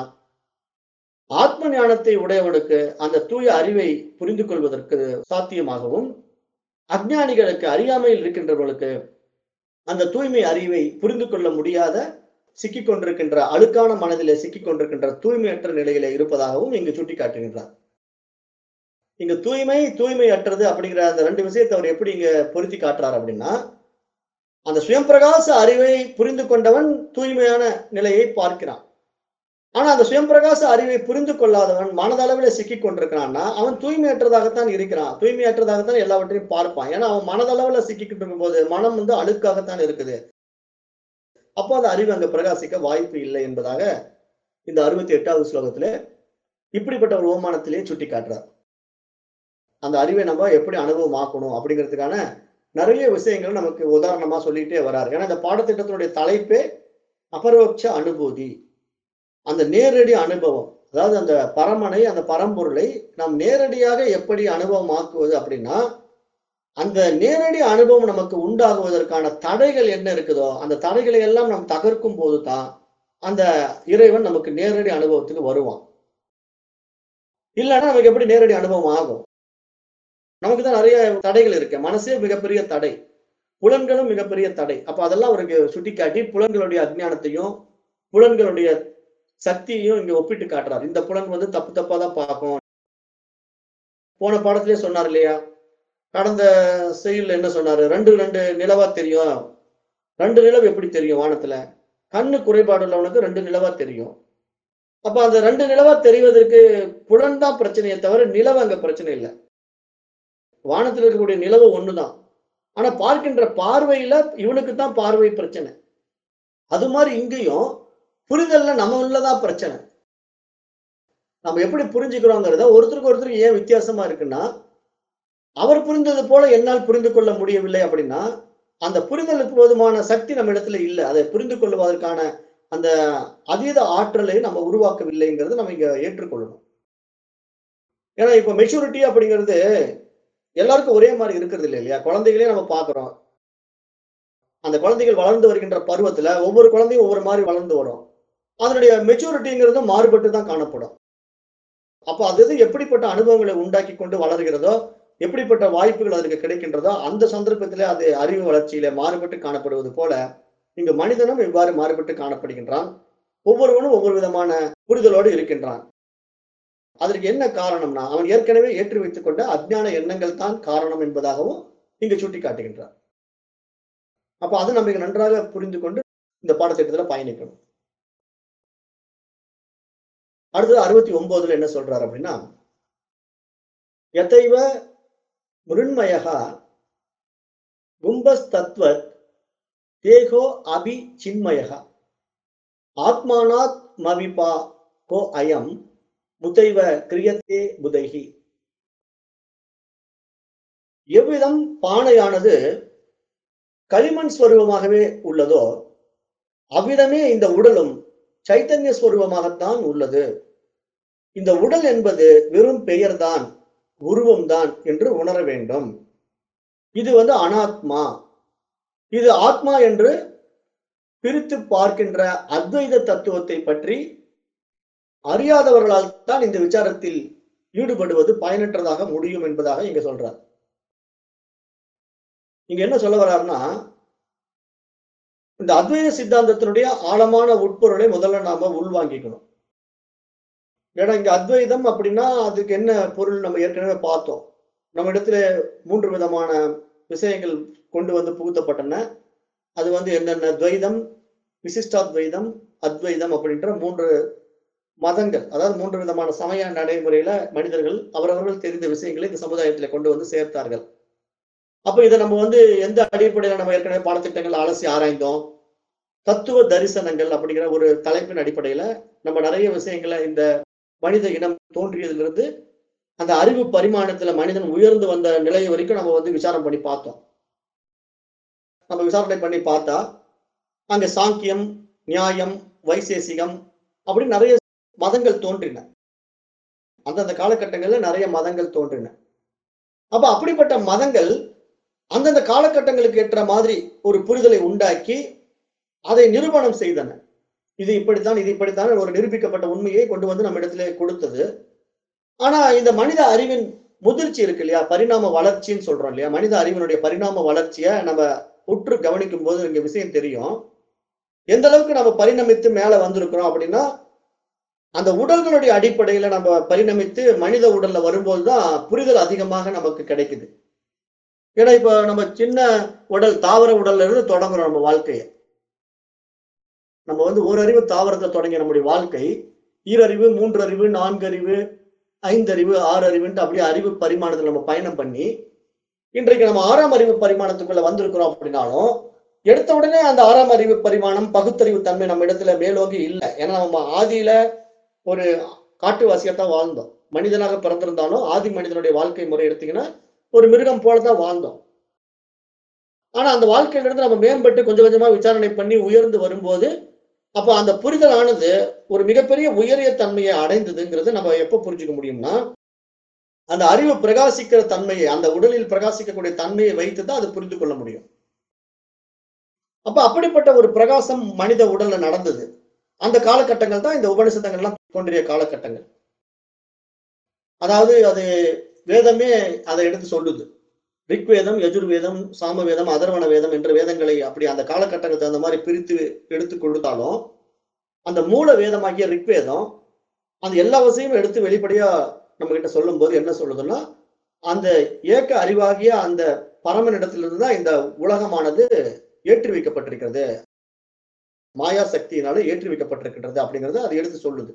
ஆத்ம ஞானத்தை உடையவனுக்கு அந்த தூய அறிவை புரிந்து கொள்வதற்கு சாத்தியமாகவும், அஞ்ஞானிகளுக்கு அறியாமையில் இருக்கின்றவர்களுக்கு அந்த தூய்மை அறிவை புரிந்து கொள்ள முடியாத சிக்கிக் கொண்டிருக்கின்ற அழுக்கான மனதிலே சிக்கிக் கொண்டிருக்கின்ற தூய்மையற்ற நிலையிலே இருப்பதாகவும் இங்கு சுட்டிக்காட்டுகின்றார். இங்க தூய்மையற்றது அப்படிங்கிற அந்த 2 விஷயத்தை அவர் எப்படி இங்க பொருத்தி காட்டுறார் அப்படின்னா, அந்த சுயம்பிரகாச அறிவை புரிந்து கொண்டவன் தூய்மையான நிலையை பார்க்கிறான். ஆனா அந்த சுயம்பிரகாச அறிவை புரிந்து கொள்ளாதவன் மனதளவில சிக்கிக் கொண்டிருக்கிறான்னா, அவன் தூய்மையற்றதாகத்தான் இருக்கிறான். தூய்மையற்றதாகத்தான் எல்லாவற்றையும் பார்ப்பான். ஏன்னா அவன் மனதளவுல சிக்கிக்கிட்டு இருக்கும்போது மனம் வந்து அழுக்காகத்தான் இருக்குது. அப்போ அந்த அறிவு அங்க பிரகாசிக்க வாய்ப்பு இல்லை என்பதாக இந்த 68வது ஸ்லோகத்திலே இப்படிப்பட்ட ஒரு ஓமானத்திலே சுட்டி காட்டுறார். அந்த அறிவை நம்ம எப்படி அனுபவமாக்கணும் அப்படிங்கிறதுக்கான நிறைய விஷயங்கள் நமக்கு உதாரணமா சொல்லிட்டே வராரு. ஏன்னா இந்த பாடத்திட்டத்தினுடைய தலைப்பே அபரோட்ச அனுபூதி. அந்த நேரடி அனுபவம். அதாவது அந்த பரமனை, அந்த பரம்பொருளை நாம் நேரடியாக எப்படி அனுபவமாக்குவது அப்படின்னா, அந்த நேரடி அனுபவம் நமக்கு உண்டாகுவதற்கான தடைகள் என்ன இருக்குதோ, அந்த தடைகளை எல்லாம் நாம் தகர்க்கும் போது தான் அந்த இறைவன் நமக்கு நேரடி அனுபவத்துக்கு வருவான். இல்லன்னா நமக்கு எப்படி நேரடி அனுபவம் ஆகும்? நமக்கு தான் நிறைய தடைகள் இருக்கு. மனசே மிகப்பெரிய தடை. புலன்களும் மிகப்பெரிய தடை. அப்ப அதெல்லாம் அவருக்கு சுட்டிக்காட்டி புலன்களுடைய அஞ்ஞானத்தையும், புலன்களுடைய சக்தியையும் இங்க ஒப்பிட்டு காட்டுறார். இந்த புலன் வந்து தப்பு தப்பா தான் பார்க்கும். போன பாடத்திலே சொன்னார் இல்லையா? கடந்த செய்யுள்ல என்ன சொன்னாரு? 2 நிலவா தெரியும். 2 நிலவு எப்படி தெரியும் வானத்துல? கண்ணு குறைபாடு உள்ளவனுக்கு 2 நிலவா தெரியும். அப்ப அந்த 2 நிலவா தெரிவதற்கு புலன் தான் பிரச்சனையே தவிர நிலவு அங்க பிரச்சனை இல்ல. வானத்துல இருக்கக்கூடிய நிலவு ஒண்ணுதான். ஆனா பார்க்கின்ற பார்வையில இவனுக்கு தான் பார்வை பிரச்சனை. அது மாதிரி இங்கேயும் புரிதல்ல நம்ம உள்ளதான் பிரச்சனை. நம்ம எப்படி புரிஞ்சுக்கிறோங்கிறத ஒருத்தருக்கு ஒருத்தருக்கு ஏன் வித்தியாசமா இருக்குன்னா, அவர் புரிந்தது போல என்னால் புரிந்து கொள்ள முடியவில்லை அப்படின்னா, அந்த புரிதலுக்கு போதுமான சக்தி நம்ம இடத்துல இல்ல. அதை புரிந்து கொள்வதற்கான அந்த அதீத ஆற்றலை நம்ம உருவாக்கவில்லைங்கிறத நம்ம இங்க ஏற்றுக்கொள்ளணும். ஏன்னா இப்ப மெச்சூரிட்டி அப்படிங்கிறது எல்லாருக்கும் ஒரே மாதிரி இருக்கிறது இல்லை இல்லையா? குழந்தைகளே நம்ம பார்க்கிறோம். அந்த குழந்தைகள் வளர்ந்து வருகின்ற பருவத்துல ஒவ்வொரு குழந்தையும் ஒவ்வொரு மாதிரி வளர்ந்து வரும். அதனுடைய மெச்சூரிட்டிங்கிறது மாறுபட்டு தான் காணப்படும். அப்ப அது எப்படிப்பட்ட அனுபவங்களை உண்டாக்கி கொண்டு வளர்கிறதோ, எப்படிப்பட்ட வாய்ப்புகள் அதற்கு கிடைக்கின்றதோ, அந்த சந்தர்ப்பத்திலே அது அறிவு வளர்ச்சியில மாறுபட்டு காணப்படுவது போல, இங்கு மனிதனும் இவ்வாறு மாறுபட்டு காணப்படுகின்றான். ஒவ்வொருவனும் ஒவ்வொரு விதமான புரிதலோடு இருக்கின்றான். அதற்கு என்ன காரணம்னா, அவன் ஏற்கனவே ஏற்றி வைத்துக் கொண்ட அஞ்ஞான எண்ணங்கள் தான் காரணம் என்பதாகவும் இங்கு சுட்டிக்காட்டுகின்றார். அப்ப அது நம்ம நன்றாக புரிந்து கொண்டு இந்த பாடத்திட்டத்துல பயணிக்கணும். அடுத்தது 69ல என்ன சொல்றாரு அப்படின்னா, யதைவ மிருண்மயः கும்பஸ்தத்வத் தேகோ அபி சின்மயः ஆத்மானாத் மவிபா கோ அயம் முதைவ கிரியதே புதைஹி. எவ்விதம் பானையானது களிமண் ஸ்வரூபமாகவே உள்ளதோ, அவ்விதமே இந்த உடலும் சைத்தன்ய ஸ்வரூபமாகத்தான் உள்ளது. இந்த உடல் என்பது வெறும் பெயர்தான், உருவம்தான் என்று உணர வேண்டும். இது அனாத்மா. இது ஆத்மா என்று பிரித்து பார்க்கின்ற அத்வைத தத்துவத்தை பற்றி அறியாதவர்களால் தான் இந்த விசாரத்தில் ஈடுபடுவது பயனற்றதாக முடியும் என்பதாக இங்க சொல்றார். இங்க என்ன சொல்ல வர்றாருன்னா, இந்த அத்வைத சித்தாந்தத்தினுடைய ஆழமான உட்பொருளை முதல்ல நாம உள்வாங்கிக்கணும். ஏன்னா இங்க அத்வைதம் அப்படின்னா அதுக்கு என்ன பொருள் நம்ம ஏற்கனவே பார்த்தோம். நம்ம இடத்துல 3 விதமான விஷயங்கள் கொண்டு வந்து புகுத்தப்பட்டன. அது என்னென்ன துவைதம், விசிஷ்டாத்வைதம், அத்வைதம் அப்படின்ற 3 மதங்கள். அதாவது 3 விதமான சமய நடைமுறையில மனிதர்கள் அவரவர்கள் தெரிந்த விஷயங்களை இந்த சமுதாயத்துல கொண்டு வந்து சேர்த்தார்கள். அப்ப இதை நம்ம எந்த அடிப்படையில நம்ம ஏற்கனவே பாடத்திட்டங்கள் அலசி ஆராய்ந்தோம். தத்துவ தரிசனங்கள் அப்படிங்கிற ஒரு தலைப்பின் அடிப்படையில நம்ம நிறைய விஷயங்களை இந்த மனித இனம் தோன்றியதிலிருந்து அந்த அறிவு பரிமாணத்துல மனிதன் உயர்ந்து வந்த நிலை வரைக்கும் நம்ம விசாரம் பண்ணி பார்த்தோம். நம்ம விசாரணை பண்ணி பார்த்தா அங்க சாங்கியம், நியாயம், வைசேசிகம் அப்படின்னு நிறைய மதங்கள் தோன்றின. அந்தந்த காலகட்டங்கள்ல நிறைய மதங்கள் தோன்றின. அப்ப அப்படிப்பட்ட மதங்கள் அந்தந்த காலகட்டங்களுக்கு ஏற்ற மாதிரி ஒரு புரிதலை உண்டாக்கி அதை நிரூபணம் செய்தன. இது இப்படித்தான், இது இப்படித்தான் ஒரு நிரூபிக்கப்பட்ட உண்மையை கொண்டு வந்து நம்ம இடத்திலே கொடுத்தது. ஆனா இந்த மனித அறிவின் முதிர்ச்சி இருக்கு இல்லையா? பரிணாம வளர்ச்சின்னு சொல்றோம் இல்லையா? மனித அறிவினுடைய பரிணாம வளர்ச்சிய நம்ம உற்று கவனிக்கும் போது இங்க விஷயம் தெரியும். எந்த அளவுக்கு நம்ம பரிணமித்து மேல வந்திருக்கிறோம் அப்படின்னா, அந்த உடல்களுடைய அடிப்படையில நம்ம பரிணமித்து மனித உடல்ல வரும்போது தான் புரிதல் அதிகமாக நமக்கு கிடைக்குது. ஏன்னா இப்ப நம்ம சின்ன உடல் தாவர உடல்ல இருந்து தொடங்குறோம் நம்ம வாழ்க்கைய. நம்ம வந்து ஓரறிவு தாவரத்துல தொடங்கிய நம்முடைய வாழ்க்கை, ஈரறிவு, மூன்றறிவு, நான்கறிவு, ஐந்தறிவு, ஆறறிவுன்ட்டு அப்படியே அறிவு பரிமாணத்துல நம்ம பயணம் பண்ணி, இன்றைக்கு நம்ம 6ஆம் அறிவு பரிமாணத்துக்குள்ள வந்திருக்கிறோம் அப்படின்னாலும், எடுத்த உடனே அந்த 6ஆம் அறிவு பரிமாணம், பகுத்தறிவு தன்மை நம்ம இடத்துல மேலோங்கி இல்ல. ஏன்னா நம்ம ஆதியில ஒரு காட்டுவாசியாத்தான் வாழ்ந்தோம். மனிதனாக பிறந்திருந்தாலும், ஆதி மனிதனுடைய வாழ்க்கை முறை எடுத்தீங்கன்னா, ஒரு மிருகம் போல தான் வாழ்ந்தோம். ஆனா அந்த வாழ்க்கையிலிருந்து நம்ம மேம்பட்டு கொஞ்சம் கொஞ்சமா விசாரணை பண்ணி உயர்ந்து வரும்போது, அப்ப அந்த புரிதலானது ஒரு மிகப்பெரிய உயரிய தன்மையை அடைந்ததுங்கிறது நம்ம எப்ப புரிஞ்சுக்க முடியும்னா, அந்த அறிவு பிரகாசிக்கிற தன்மையை, அந்த உடலில் பிரகாசிக்கக்கூடிய தன்மையை வைத்து தான் அது புரிந்து கொள்ள முடியும். அப்ப அப்படிப்பட்ட ஒரு பிரகாசம் மனித உடல்ல நடந்தது. அந்த காலகட்டங்கள் தான் இந்த உபநிஷதங்கள்லாம் தோன்றிய காலகட்டங்கள். அதாவது அது வேதமே அதை எடுத்து சொல்லுது. ரிக்வேதம், யஜுர்வேதம், சாமவேதம், அதர்வண வேதம் என்ற வேதங்களை அப்படி அந்த காலகட்டங்களுக்கு தகுந்த மாதிரி பிரித்து எடுத்து கொடுத்தாலும், அந்த மூல வேதமாகிய ரிக்வேதம் அந்த எல்லா விஷயமும் எடுத்து வெளிப்படையா நம்ம கிட்ட சொல்லும்போது என்ன சொல்லுதுன்னா, அந்த ஏக்க அறிவாகிய அந்த பரமனிடத்திலிருந்து தான் இந்த உலகமானது ஏற்றி வைக்கப்பட்டிருக்கிறது. மாயா சக்தியினால ஏற்றி வைக்கப்பட்டிருக்கின்றது அப்படிங்கிறத அது எடுத்து சொல்லுது.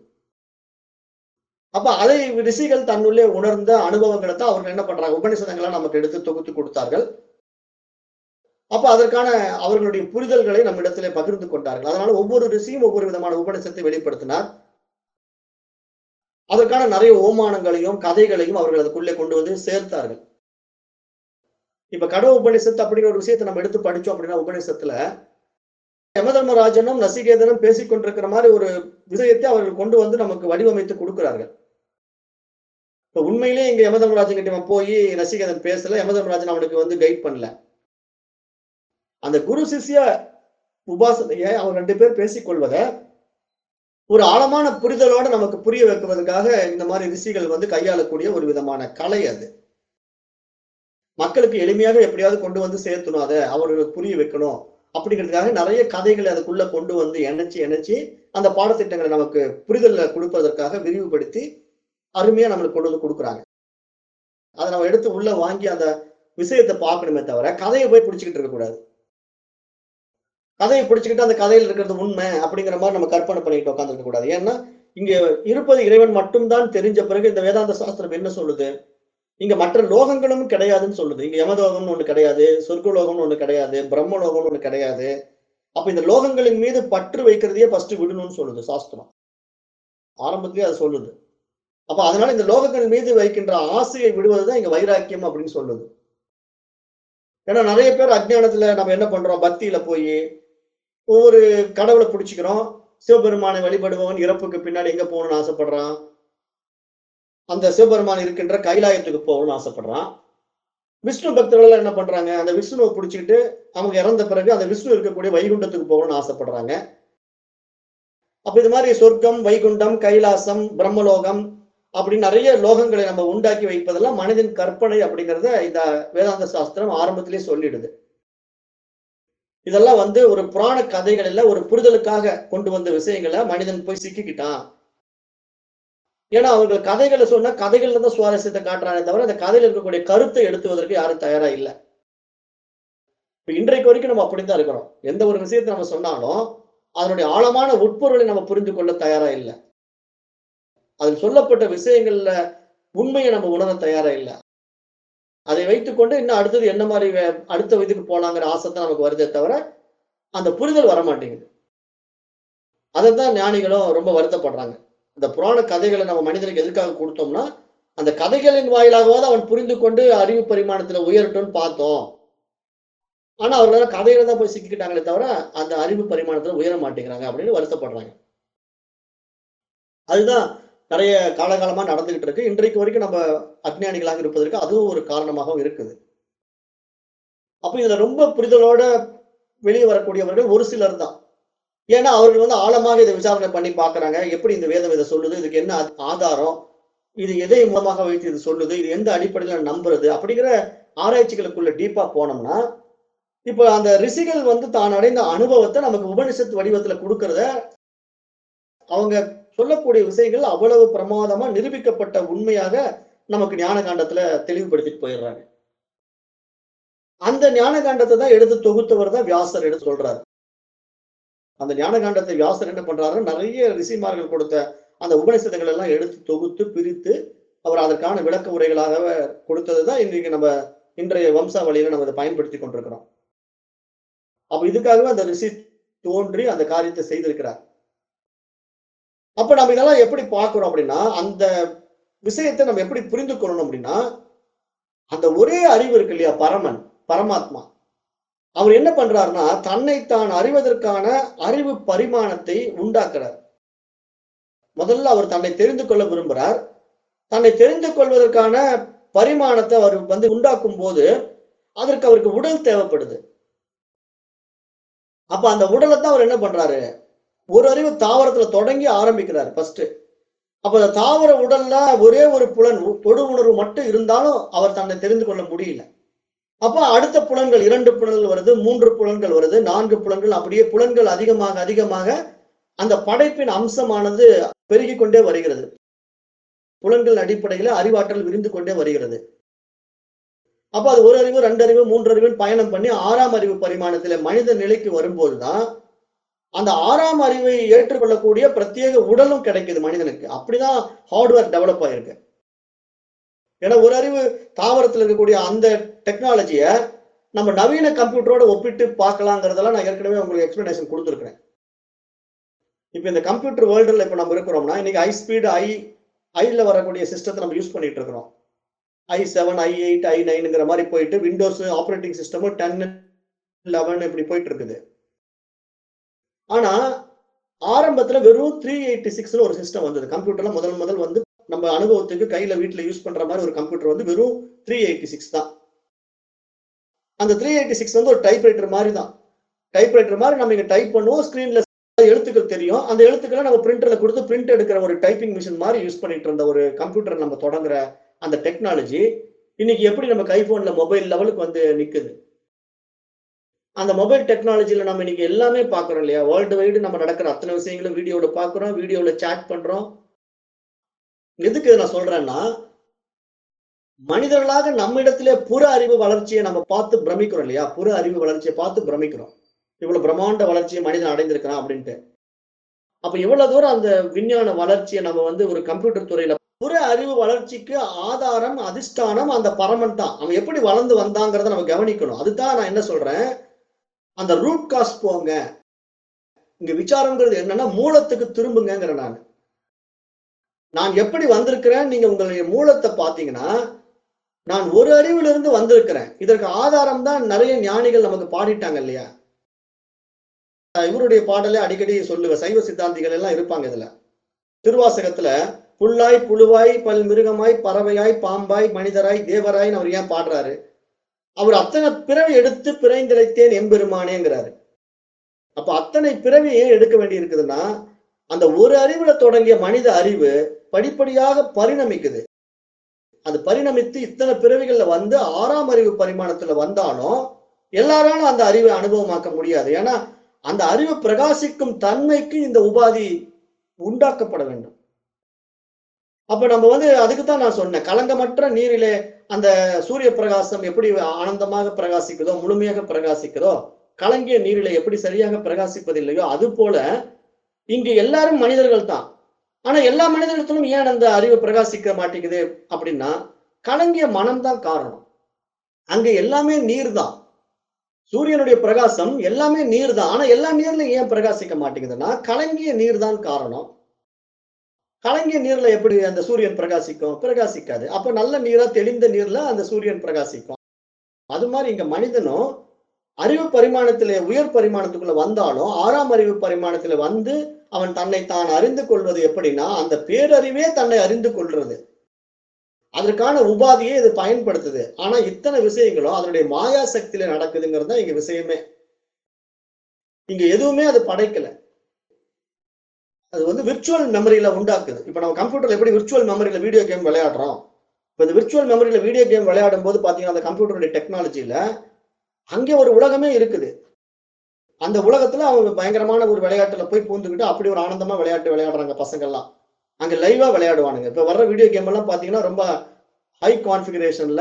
அப்ப அதை ரிஷிகள் தன்னுள்ளே உணர்ந்த அனுபவங்கள தான் அவர்கள் என்ன பண்றாங்க, உபநிஷதங்களா நமக்கு எடுத்து தொகுத்து கொடுத்தார்கள். அப்ப அதற்கான அவர்களுடைய புரிதல்களை நம்மிடத்திலே பகிர்ந்து கொண்டார்கள். அதனால ஒவ்வொரு ரிஷியும் ஒவ்வொரு விதமான உபநிஷத்தை வெளிப்படுத்தினார். அதற்கான நிறைய ஓமானங்களையும், கதைகளையும் அவர்கள் அதுக்குள்ளே கொண்டு வந்து சேர்த்தார்கள். இப்ப கடோ உபநிஷத்து அப்படிங்கிற ஒரு விஷயத்த நம்ம எடுத்து படிச்சோம் அப்படின்னா உபநிஷத்துல, யமதர்மராஜனும் நசிகேதனும் பேசிக் கொண்டிருக்கிற மாரி ஒரு விஷயத்தை அவர்கள் கொண்டு வந்து நமக்கு வடிவமைத்து குடுக்கிறார்கள். இப்ப உண்மையிலேயே இங்க யமதர்மராஜன் கிட்ட இவன் போயி நசிகேதன் பேசல. யமதர்மராஜன் அவனுக்கு வந்து கைட் பண்ணல. அந்த குரு சிஷ்ய உபாசனைய அவங்க 2 பேர் பேசிக் கொள்வத, ஒரு ஆழமான புரிதலோட நமக்கு புரிய வைப்பதற்காக இந்த மாரி ரிஷிகள் வந்து கையாளக்கூடிய ஒரு விதமான கலை அது. மக்களுக்கு எளிமையாக எப்படியாவது கொண்டு வந்து சேர்த்தணும் அத. அவர்களுக்கு புரிய வைக்கணும். அப்படிங்கிறதுக்காக நெறைய கதைகள அதுக்குள்ள கொண்டு வந்து இணைச்சு, அந்த பாடத்திட்டங்கள நமக்கு புரிதல குடுப்பதற்காக விரிவுபடுத்தி, அருமையா நம்மளுக்கு கொண்டு வந்து குடுக்குறாங்க. அத நம்ம எடுத்து உள்ள வாங்கி அந்த விஷயத்த பார்க்கணுமே தவிர, கதைய போய் புடிச்சுக்கிட்டு இருக்கக்கூடாது. கதைய புடிச்சுக்கிட்டு அந்த கதையில இருக்கிறது உண்மை அப்படிங்கிற மாரி நம்ம கற்பனை பண்ணிட்டு உட்கார்ந்திருக்க கூடாது. ஏன்னா, இங்க இருப்பது இறைவன் மட்டும் தான் தெரிஞ்ச பிறகு இந்த வேதாந்த சாஸ்திரம் என்ன சொல்லுது? இங்க மற்ற லோகங்களும் கிடையாதுன்னு சொல்லுது. இங்க யமலோகம்னு ஒண்ணு கிடையாது, சொர்க்கலோகம்னு ஒண்ணு கிடையாது, பிரம்மலோகம்னு ஒண்ணு கிடையாது. அப்ப இந்த லோகங்களின் மீது பற்று வைக்கிறதையே ஃபர்ஸ்ட் விடணும்னு சொல்லுது சாஸ்திரம். ஆரம்பத்திலேயே அது சொல்லுது. அப்ப அதனால இந்த லோகங்கள் மீது வைக்கின்ற ஆசையை விடுவதுதான் இங்க வைராக்கியம் அப்படின்னு சொல்லுது. ஏன்னா நெறைய பேர் அஞ்ஞானத்துல நம்ம என்ன பண்றோம்? பக்தியில போயி ஒவ்வொரு கடவுள புடிச்சுக்கிறோம். சிவபெருமானை வழிபடுபவன் இறப்புக்கு பின்னாடி எங்க போகணும்னு ஆசைப்படுறான்? அந்த சிவபெருமான் இருக்கின்ற கைலாயத்துக்கு போகணும்னு ஆசைப்படுறான். விஷ்ணு பக்தர்கள் எல்லாம் என்ன பண்றாங்க? அந்த விஷ்ணுவ புடிச்சுக்கிட்டு அவங்க இறந்த பிறகு அந்த விஷ்ணு இருக்கக்கூடிய வைகுண்டத்துக்கு போகணும்னு ஆசைப்படுறாங்க. அப்ப இது மாரி சொர்க்கம், வைகுண்டம், கைலாசம், பிரம்மலோகம் அப்படின்னு நெறைய லோகங்களை நம்ம உண்டாக்கி வைப்பதெல்லாம் மனிதன் கற்பனை அப்படிங்கிறத இந்த வேதாந்த சாஸ்திரம் ஆரம்பத்திலேயே சொல்லிடுது. இதெல்லாம் வந்து ஒரு புராண கதைகள்ல ஒரு புரிதலுக்காக கொண்டு வந்த விஷயங்கள மனிதன் போய் சிக்கிக்கிட்டான். ஏன்னா அவர்கள் கதைகள சொன்னா கதைகள்ல தான் சுவாரஸ்யத்த காட்டுறானே தவிர, அந்த கதையில இருக்கக்கூடிய கருத்தை எடுத்துவதற்கு யாரும் தயாரா இல்ல. இப்ப இன்றைக்கு வரைக்கும் நம்ம அப்படித்தான் இருக்கிறோம். எந்த ஒரு விஷயத்த நம்ம சொன்னாலும், அதனுடைய ஆழமான உட்பொருளை நம்ம புரிந்து கொள்ள தயாரா இல்ல. அதில் சொல்லப்பட்ட விஷயங்கள்ல உண்மைய நம்ம உணர தயாரா இல்ல. அதை வைத்துக்கொண்டு இன்னும் அடுத்தது என்ன மாரி அடுத்த இதுக்கு போலாங்கிற ஆசை தான் நமக்கு வருதே தவிர, அந்த புரிதல் வரமாட்டேங்குது. அதத்தான் ஞானிகளும் ரொம்ப வருத்தப்படுறாங்க. இந்த புராண கதைகள நம்ம மனிதனுக்கு எதுக்காக குடுத்தோம்னா, அந்த கதைகளின் வாயிலாகவாவது அவன் புரிந்து கொண்டு அறிவு பரிமாணத்துல உயரட்டும்னு பார்த்தோம். ஆனா அவர்களால கதையில தான் போய் சிக்கிக்கிட்டாங்களே தவிர, அந்த அறிவு பரிமாணத்துல உயர மாட்டேங்கிறாங்க அப்படின்னு வருத்தப்படுறாங்க. அதுதான் நெறைய காலகாலமா நடந்துகிட்டு இருக்கு. இன்றைக்கு வரைக்கும் நம்ம அஞ்ஞானிகளாக இருப்பதற்கு அதுவும் ஒரு காரணமாகவும் இருக்குது. அப்ப இதுல ரொம்ப புரிதலோட வெளியே வரக்கூடியவர்கள் ஒரு சிலர் தான். ஏன்னா அவர்கள் வந்து ஆழமாக இதை விசாரணை பண்ணி பார்க்கறாங்க. எப்படி இந்த வேதம் இதை சொல்லுது? இதுக்கு என்ன ஆதாரம்? இது எதை மூலமாக வைத்து இது சொல்லுது? இது எந்த அடிப்படையில நம்புறது? அப்படிங்கிற ஆராய்ச்சிகளுக்குள்ள டீப்பா போனோம்னா, இப்ப அந்த ரிஷிகள் வந்து தான் அடைந்த அனுபவத்தை நமக்கு உபனிஷத் வடிவத்துல குடுக்கிறத, அவங்க சொல்லக்கூடிய விஷயங்கள் அவ்வளவு பிரமாதமா நிரூபிக்கப்பட்ட உண்மையாக நமக்கு ஞான காண்டத்துல தெளிவுபடுத்திட்டு போயிடுறாங்க. அந்த ஞான காண்டத்தை தான் எடுத்து தொகுத்தவர் தான் வியாசர் எடுத்து சொல்றாரு. அந்த ஞான காண்டத்தை வியாசர் என்ன பண்றாருன்னா, நிறைய ரிஷிமார்கள் கொடுத்த அந்த உபநிஷதங்கள் எல்லாம் எடுத்து தொகுத்து பிரித்து அவர் அதற்கான விளக்க உரைகளாக கொடுத்ததுதான் இன்னைக்கு நம்ம இன்றைய வம்சாவளியில நம்ம இதை பயன்படுத்தி கொண்டிருக்கிறோம். அப்ப இதுக்காகவே அந்த ரிஷி தோன்றி அந்த காரியத்தை செய்திருக்கிறார். அப்ப நம்ம இதெல்லாம் எப்படி பார்க்கிறோம் அப்படின்னா, அந்த விஷயத்தை நம்ம எப்படி புரிந்து கொள்ளணும் அப்படின்னா, அந்த ஒரே அறிவு இருக்கு இல்லையா, பரமன், பரமாத்மா. அவர் என்ன பண்றாருன்னா, தன்னை தான் அறிவதற்கான அறிவு பரிமாணத்தை உண்டாக்குறார். முதல்ல அவர் தன்னை தெரிந்து கொள்ள விரும்புறார். தன்னை தெரிந்து கொள்வதற்கான பரிமாணத்தை அவர் வந்து உண்டாக்கும் போது, அதற்கு அவருக்கு உடல் தேவைப்படுது. அப்ப அந்த உடலை தான் அவர் என்ன பண்றாரு, ஒரு அறிவு தாவரத்துல தொடங்கி ஆரம்பிக்கிறார் ஃபர்ஸ்ட். அப்ப அந்த தாவர உடல்ல ஒரே ஒரு புலன், தொடு உணர்வு மட்டும் இருந்தாலும் அவர் தன்னை தெரிந்து கொள்ள முடியல. அப்ப அடுத்த புலன்கள் 2 புலன்கள் வருது, 3 புலன்கள் வருது, 4 புலன்கள், அப்படியே புலன்கள் அதிகமாக அதிகமாக அந்த படைப்பின் அம்சமானது பெருகிக் கொண்டே வருகிறது. புலன்கள் அடிப்படையில அறிவாற்றல் விரிந்து கொண்டே வருகிறது. அப்ப அது ஒரு அறிவு, 2 அறிவு, 3 அறிவுன்னு பயணம் பண்ணி 6ஆம் அறிவு பரிமாணத்தில மனித நிலைக்கு வரும்போதுதான் அந்த 6ஆம் அறிவை ஏற்றுக்கொள்ளக்கூடிய பிரத்யேக உடலும் கிடைக்குது மனிதனுக்கு. அப்படிதான் ஹார்ட்வேர் டெவலப் ஆயிருக்கு. ஏன்னா ஒரு அறிவு தாவரத்தில் இருக்கக்கூடிய அந்த டெக்னாலஜியை நம்ம நவீன கம்ப்யூட்டரோட ஒப்பிட்டு பார்க்கலாங்கிறதெல்லாம் நான் ஏற்கனவே உங்களுக்கு எக்ஸ்பிளனேஷன் கொடுத்துருக்கிறேன். இப்ப இந்த கம்ப்யூட்டர் வேர்ல்டுல இப்ப நம்ம இருக்கிறோம்னா, இன்னைக்கு ஹை ஸ்பீடு ஐல வரக்கூடிய சிஸ்டத்தை நம்ம யூஸ் பண்ணிட்டு இருக்கிறோம். i7, i8, i9ங்கிற மாதிரி போயிட்டு விண்டோஸ் ஆப்ரேட்டிங் சிஸ்டமும் 10, 11 இப்படி போயிட்டு இருக்குது. ஆனா ஆரம்பத்துல வெறும் 386ன்னு ஒரு சிஸ்டம் வந்தது. கம்ப்யூட்டர்ல முதல் வந்து நம்ம அனுபவத்துக்கு கையில வீட்டுல யூஸ் பண்ற மாதிரி ஒரு கம்ப்யூட்டர் வந்து வெறும் 386 தான். அந்த 386 வந்து ஒரு டைப்ரைட்டர் மாதிரி தான். டைப்ரைட்டர் மாதிரி நம்ம இங்க டைப் பண்ணுவோம், ஸ்கிரீன்ல எழுத்துக்கள் தெரியும். அந்த எழுத்துக்களை நம்ம பிரிண்டர்ல கொடுத்து பிரிண்ட் எடுக்கிற ஒரு டைப்பிங் மிஷின் மாதிரி யூஸ் பண்ணிட்டு இருந்த ஒரு கம்ப்யூட்டர் நம்ம தொடங்குற அந்த டெக்னாலஜி இன்னைக்கு எப்படி நம்ம கைபோன்ல மொபைல் லெவலுக்கு வந்து நிக்குது. அந்த மொபைல் டெக்னாலஜில நம்ம இன்னைக்கு எல்லாமே பாக்குறோம் இல்லையா, வேர்ல்டு வைடு நம்ம நடக்கிற அத்தனை விஷயங்களும் வீடியோல பாக்குறோம், வீடியோல சாட் பண்றோம். எதுக்கு இதை நான் சொல்றேன்னா, மனிதர்களாக நம்மிடத்திலே புற அறிவு வளர்ச்சியை நம்ம பார்த்து பிரமிக்கிறோம் இல்லையா, புற அறிவு வளர்ச்சியை பார்த்து பிரமிக்கிறோம். இவ்வளவு பிரம்மாண்ட வளர்ச்சியை மனிதன் அடைந்திருக்கிறான் அப்படின்ட்டு. அப்ப இவ்வளவு தூரம் அந்த விஞ்ஞான வளர்ச்சியை நம்ம வந்து ஒரு கம்ப்யூட்டர் துறையில புற அறிவு வளர்ச்சிக்கு ஆதாரம், அதிஷ்டானம் அந்த பரமன் தான். அவன் எப்படி வளர்ந்து வந்தாங்கிறத நம்ம கவனிக்கணும். அதுதான் நான் என்ன சொல்றேன், அந்த ரூட் காஸ் போங்க. இங்க விசாரம்ங்கிறது என்னன்னா, மூலத்துக்கு திரும்புங்கிற நான் எப்படி வந்திருக்கிறேன், நீங்க உங்களுடைய மூலத்தை பாத்தீங்கன்னா, நான் ஒரு அறிவிலிருந்து வந்திருக்கிறேன். இதற்கு ஆதாரம் தான் நிறைய ஞானிகள் நமக்கு பாடிட்டாங்க இல்லையா. இவருடைய பாடலை அடிக்கடி சொல்லுவேன். சைவ சித்தாந்திகள் எல்லாம் இருப்பாங்க இதுல. திருவாசகத்துல புல்லாய் புழுவாய் பல் மிருகமாய் பறவையாய் பாம்பாய் மனிதராய் தேவராய் அவர் ஏன் பாடுறாரு? அவர் அத்தனை பிறவி எடுத்து பிறந்திழைத்தேன் எம்பெருமானேங்கிறாரு. அப்ப அத்தனை பிறவி ஏன் எடுக்க வேண்டி இருக்குதுன்னா, அந்த ஒரு அறிவுல தொடங்கிய மனித அறிவு படிப்படியாக பரிணமிக்குது. அது பரிணமித்து இத்தனை பிறவிகள்ல வந்து 6ஆம் அறிவு பரிமாணத்துல வந்தாலும் எல்லாராலும் அந்த அறிவை அனுபவமாக்க முடியாது. ஏன்னா அந்த அறிவு பிரகாசிக்கும் தன்மைக்கு இந்த உபாதி உண்டாக்கப்பட வேண்டும். அப்ப நம்ம வந்து அதுக்குத்தான் நான் சொன்னேன், கலங்கமற்ற நீரிலே அந்த சூரிய பிரகாசம் எப்படி ஆனந்தமாக பிரகாசிக்குதோ, முழுமையாக பிரகாசிக்குதோ, கலங்கிய நீரிலே எப்படி சரியாக பிரகாசிப்பதில்லையோ, அது போல இங்கு எல்லாரும் மனிதர்கள் தான். ஆனா எல்லா மனிதர்களும் ஏன் அந்த அறிவு பிரகாசிக்க மாட்டேங்குது அப்படின்னா, கலங்கிய மனம்தான் காரணம். அங்க எல்லாமே நீர் தான். சூரியனுடைய பிரகாசம் எல்லாமே நீர் தான். ஆனா எல்லா நீர்ல ஏன் பிரகாசிக்க மாட்டேங்குதுன்னா, கலங்கிய நீர் தான் காரணம். கலங்கிய நீர்ல எப்படி அந்த சூரியன் பிரகாசிக்கும்? பிரகாசிக்காது. அப்ப நல்ல நீரா தெளிந்த நீர்ல அந்த சூரியன் பிரகாசிக்கும். அது மாதிரி இங்க மனிதனும் அறிவு பரிமாணத்திலே உயர் பரிமாணத்துக்குள்ள வந்தாலும் 6ஆம் அறிவு பரிமாணத்துல வந்து அவன் தன்னை தான் அறிந்து கொள்வது எப்படின்னா, அந்த பேரறிவே தன்னை அறிந்து கொள்றது. அதற்கான உபாதியை இது பயன்படுத்துது. ஆனா இத்தனை விஷயங்களும் அதனுடைய மாயா சக்தியில நடக்குதுங்கிறது தான் இங்க விஷயமே. இங்க எதுவுமே அது படைக்கல. அது வந்து விர்ச்சுவல் மெமரியில உண்டாக்குது. இப்ப நம்ம கம்ப்யூட்டர்ல எப்படி விர்ச்சுவல் மெமரியில வீடியோ கேம் விளையாடுறோம். இப்ப இந்த விர்ச்சுவல் மெமரியில வீடியோ கேம் விளையாடும் போது பாத்தீங்கன்னா, அந்த கம்ப்யூட்டருடைய டெக்னாலஜில அங்கே ஒரு உலகமே இருக்குது. அந்த உலகத்துல அவங்க பயங்கரமான ஒரு விளையாட்டுல போய் பூந்துக்கிட்டு அப்படி ஒரு ஆனந்தமா விளையாட்டு விளையாடுறாங்க பசங்கள்லாம். அங்க லைவா விளையாடுவானுங்க. இப்ப வர்ற வீடியோ கேம் எல்லாம் பாத்தீங்கன்னா, ரொம்ப ஹை கான்ஃபிகரேஷன்ல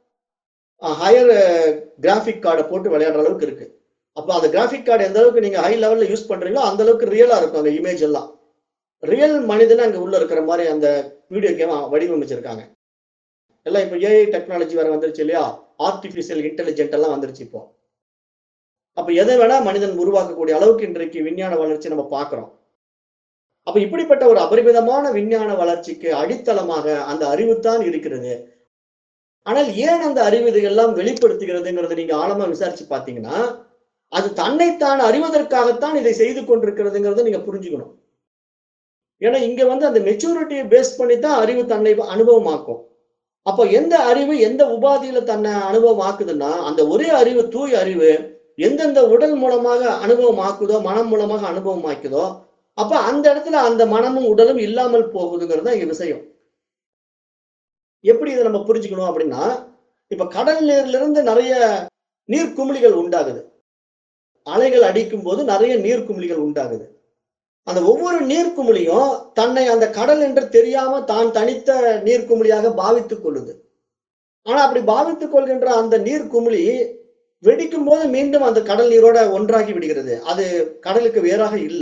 ஹையர் கிராபிக் கார்ட போட்டு விளையாடுற அளவுக்கு இருக்கு. அப்ப அந்த கிராபிக் கார்டு எந்த அளவுக்கு நீங்க ஹை லெவல்ல யூஸ் பண்றீங்களோ, அந்த அளவுக்கு ரியலா இருக்கும் அந்த இமேஜ் எல்லாம். ரியல் மனிதன் அங்க உள்ள இருக்கிற மாரி அந்த வீடியோ கேம் வடிவமைச்சிருக்காங்க. எல்லாம் இப்ப ஏஐ டெக்னாலஜி வேற வந்துருச்சு இல்லையா? ஆர்டிபிஷியல் இன்டெலிஜென்ட் எல்லாம் வந்துருச்சு இப்போ. அப்ப எதை வேணா மனிதன் உருவாக்கக்கூடிய அளவுக்கு இன்றைக்கு விஞ்ஞான வளர்ச்சி நம்ம பார்க்கிறோம். அப்ப இப்படிப்பட்ட ஒரு அபரிமிதமான விஞ்ஞான வளர்ச்சிக்கு அடித்தளமாக அந்த அறிவுத்தான் இருக்கிறது. ஆனால் ஏன் அந்த அறிவு இதையெல்லாம் வெளிப்படுத்துகிறதுங்கிறத நீங்க ஆழமா விசாரிச்சு பார்த்தீங்கன்னா, அது தன்னைத்தான் அறிவதற்காகத்தான் இதை செய்து கொண்டிருக்கிறதுங்கிறத நீங்க புரிஞ்சுக்கணும். ஏன்னா இங்க வந்து அந்த மெச்சூரிட்டியை பேஸ் பண்ணி தான் அறிவு தன்னை அனுபவமாக்கும். அப்ப எந்த அறிவு எந்த உபாதியில தன்னை அனுபவமாக்குதுன்னா, அந்த ஒரே அறிவு தூய அறிவு எந்தெந்த உடல் மூலமாக அனுபவமாக்குதோ, மனம் மூலமாக அனுபவமாக்குதோ, அப்ப அந்த இடத்துல அந்த மனமும் உடலும் இல்லாமல் போகுதுங்கிறது தான் இங்க விஷயம். எப்படி இதை நம்ம புரிஞ்சுக்கணும் அப்படின்னா, இப்ப கடல் நீர்ல இருந்து நிறைய நீர்க்குமிழிகள் உண்டாகுது. அலைகள் அடிக்கும் போது நிறைய நீர்க்குமிழிகள் உண்டாகுது. அந்த ஒவ்வொரு நீர்க்குமிழியும் தன்னை அந்த கடல் என்று தெரியாம தான் தனித்த நீர்க்குமிழியாக பாவித்துக் கொள்ளுது. ஆனா அப்படி பாவித்துக் கொள்கின்ற அந்த நீர்க்குமிழி வெடிக்கும் போது மீண்டும் அந்த கடல் நீரோட ஒன்றாகி விடுகிறது. அது கடலுக்கு வேறாக இல்ல.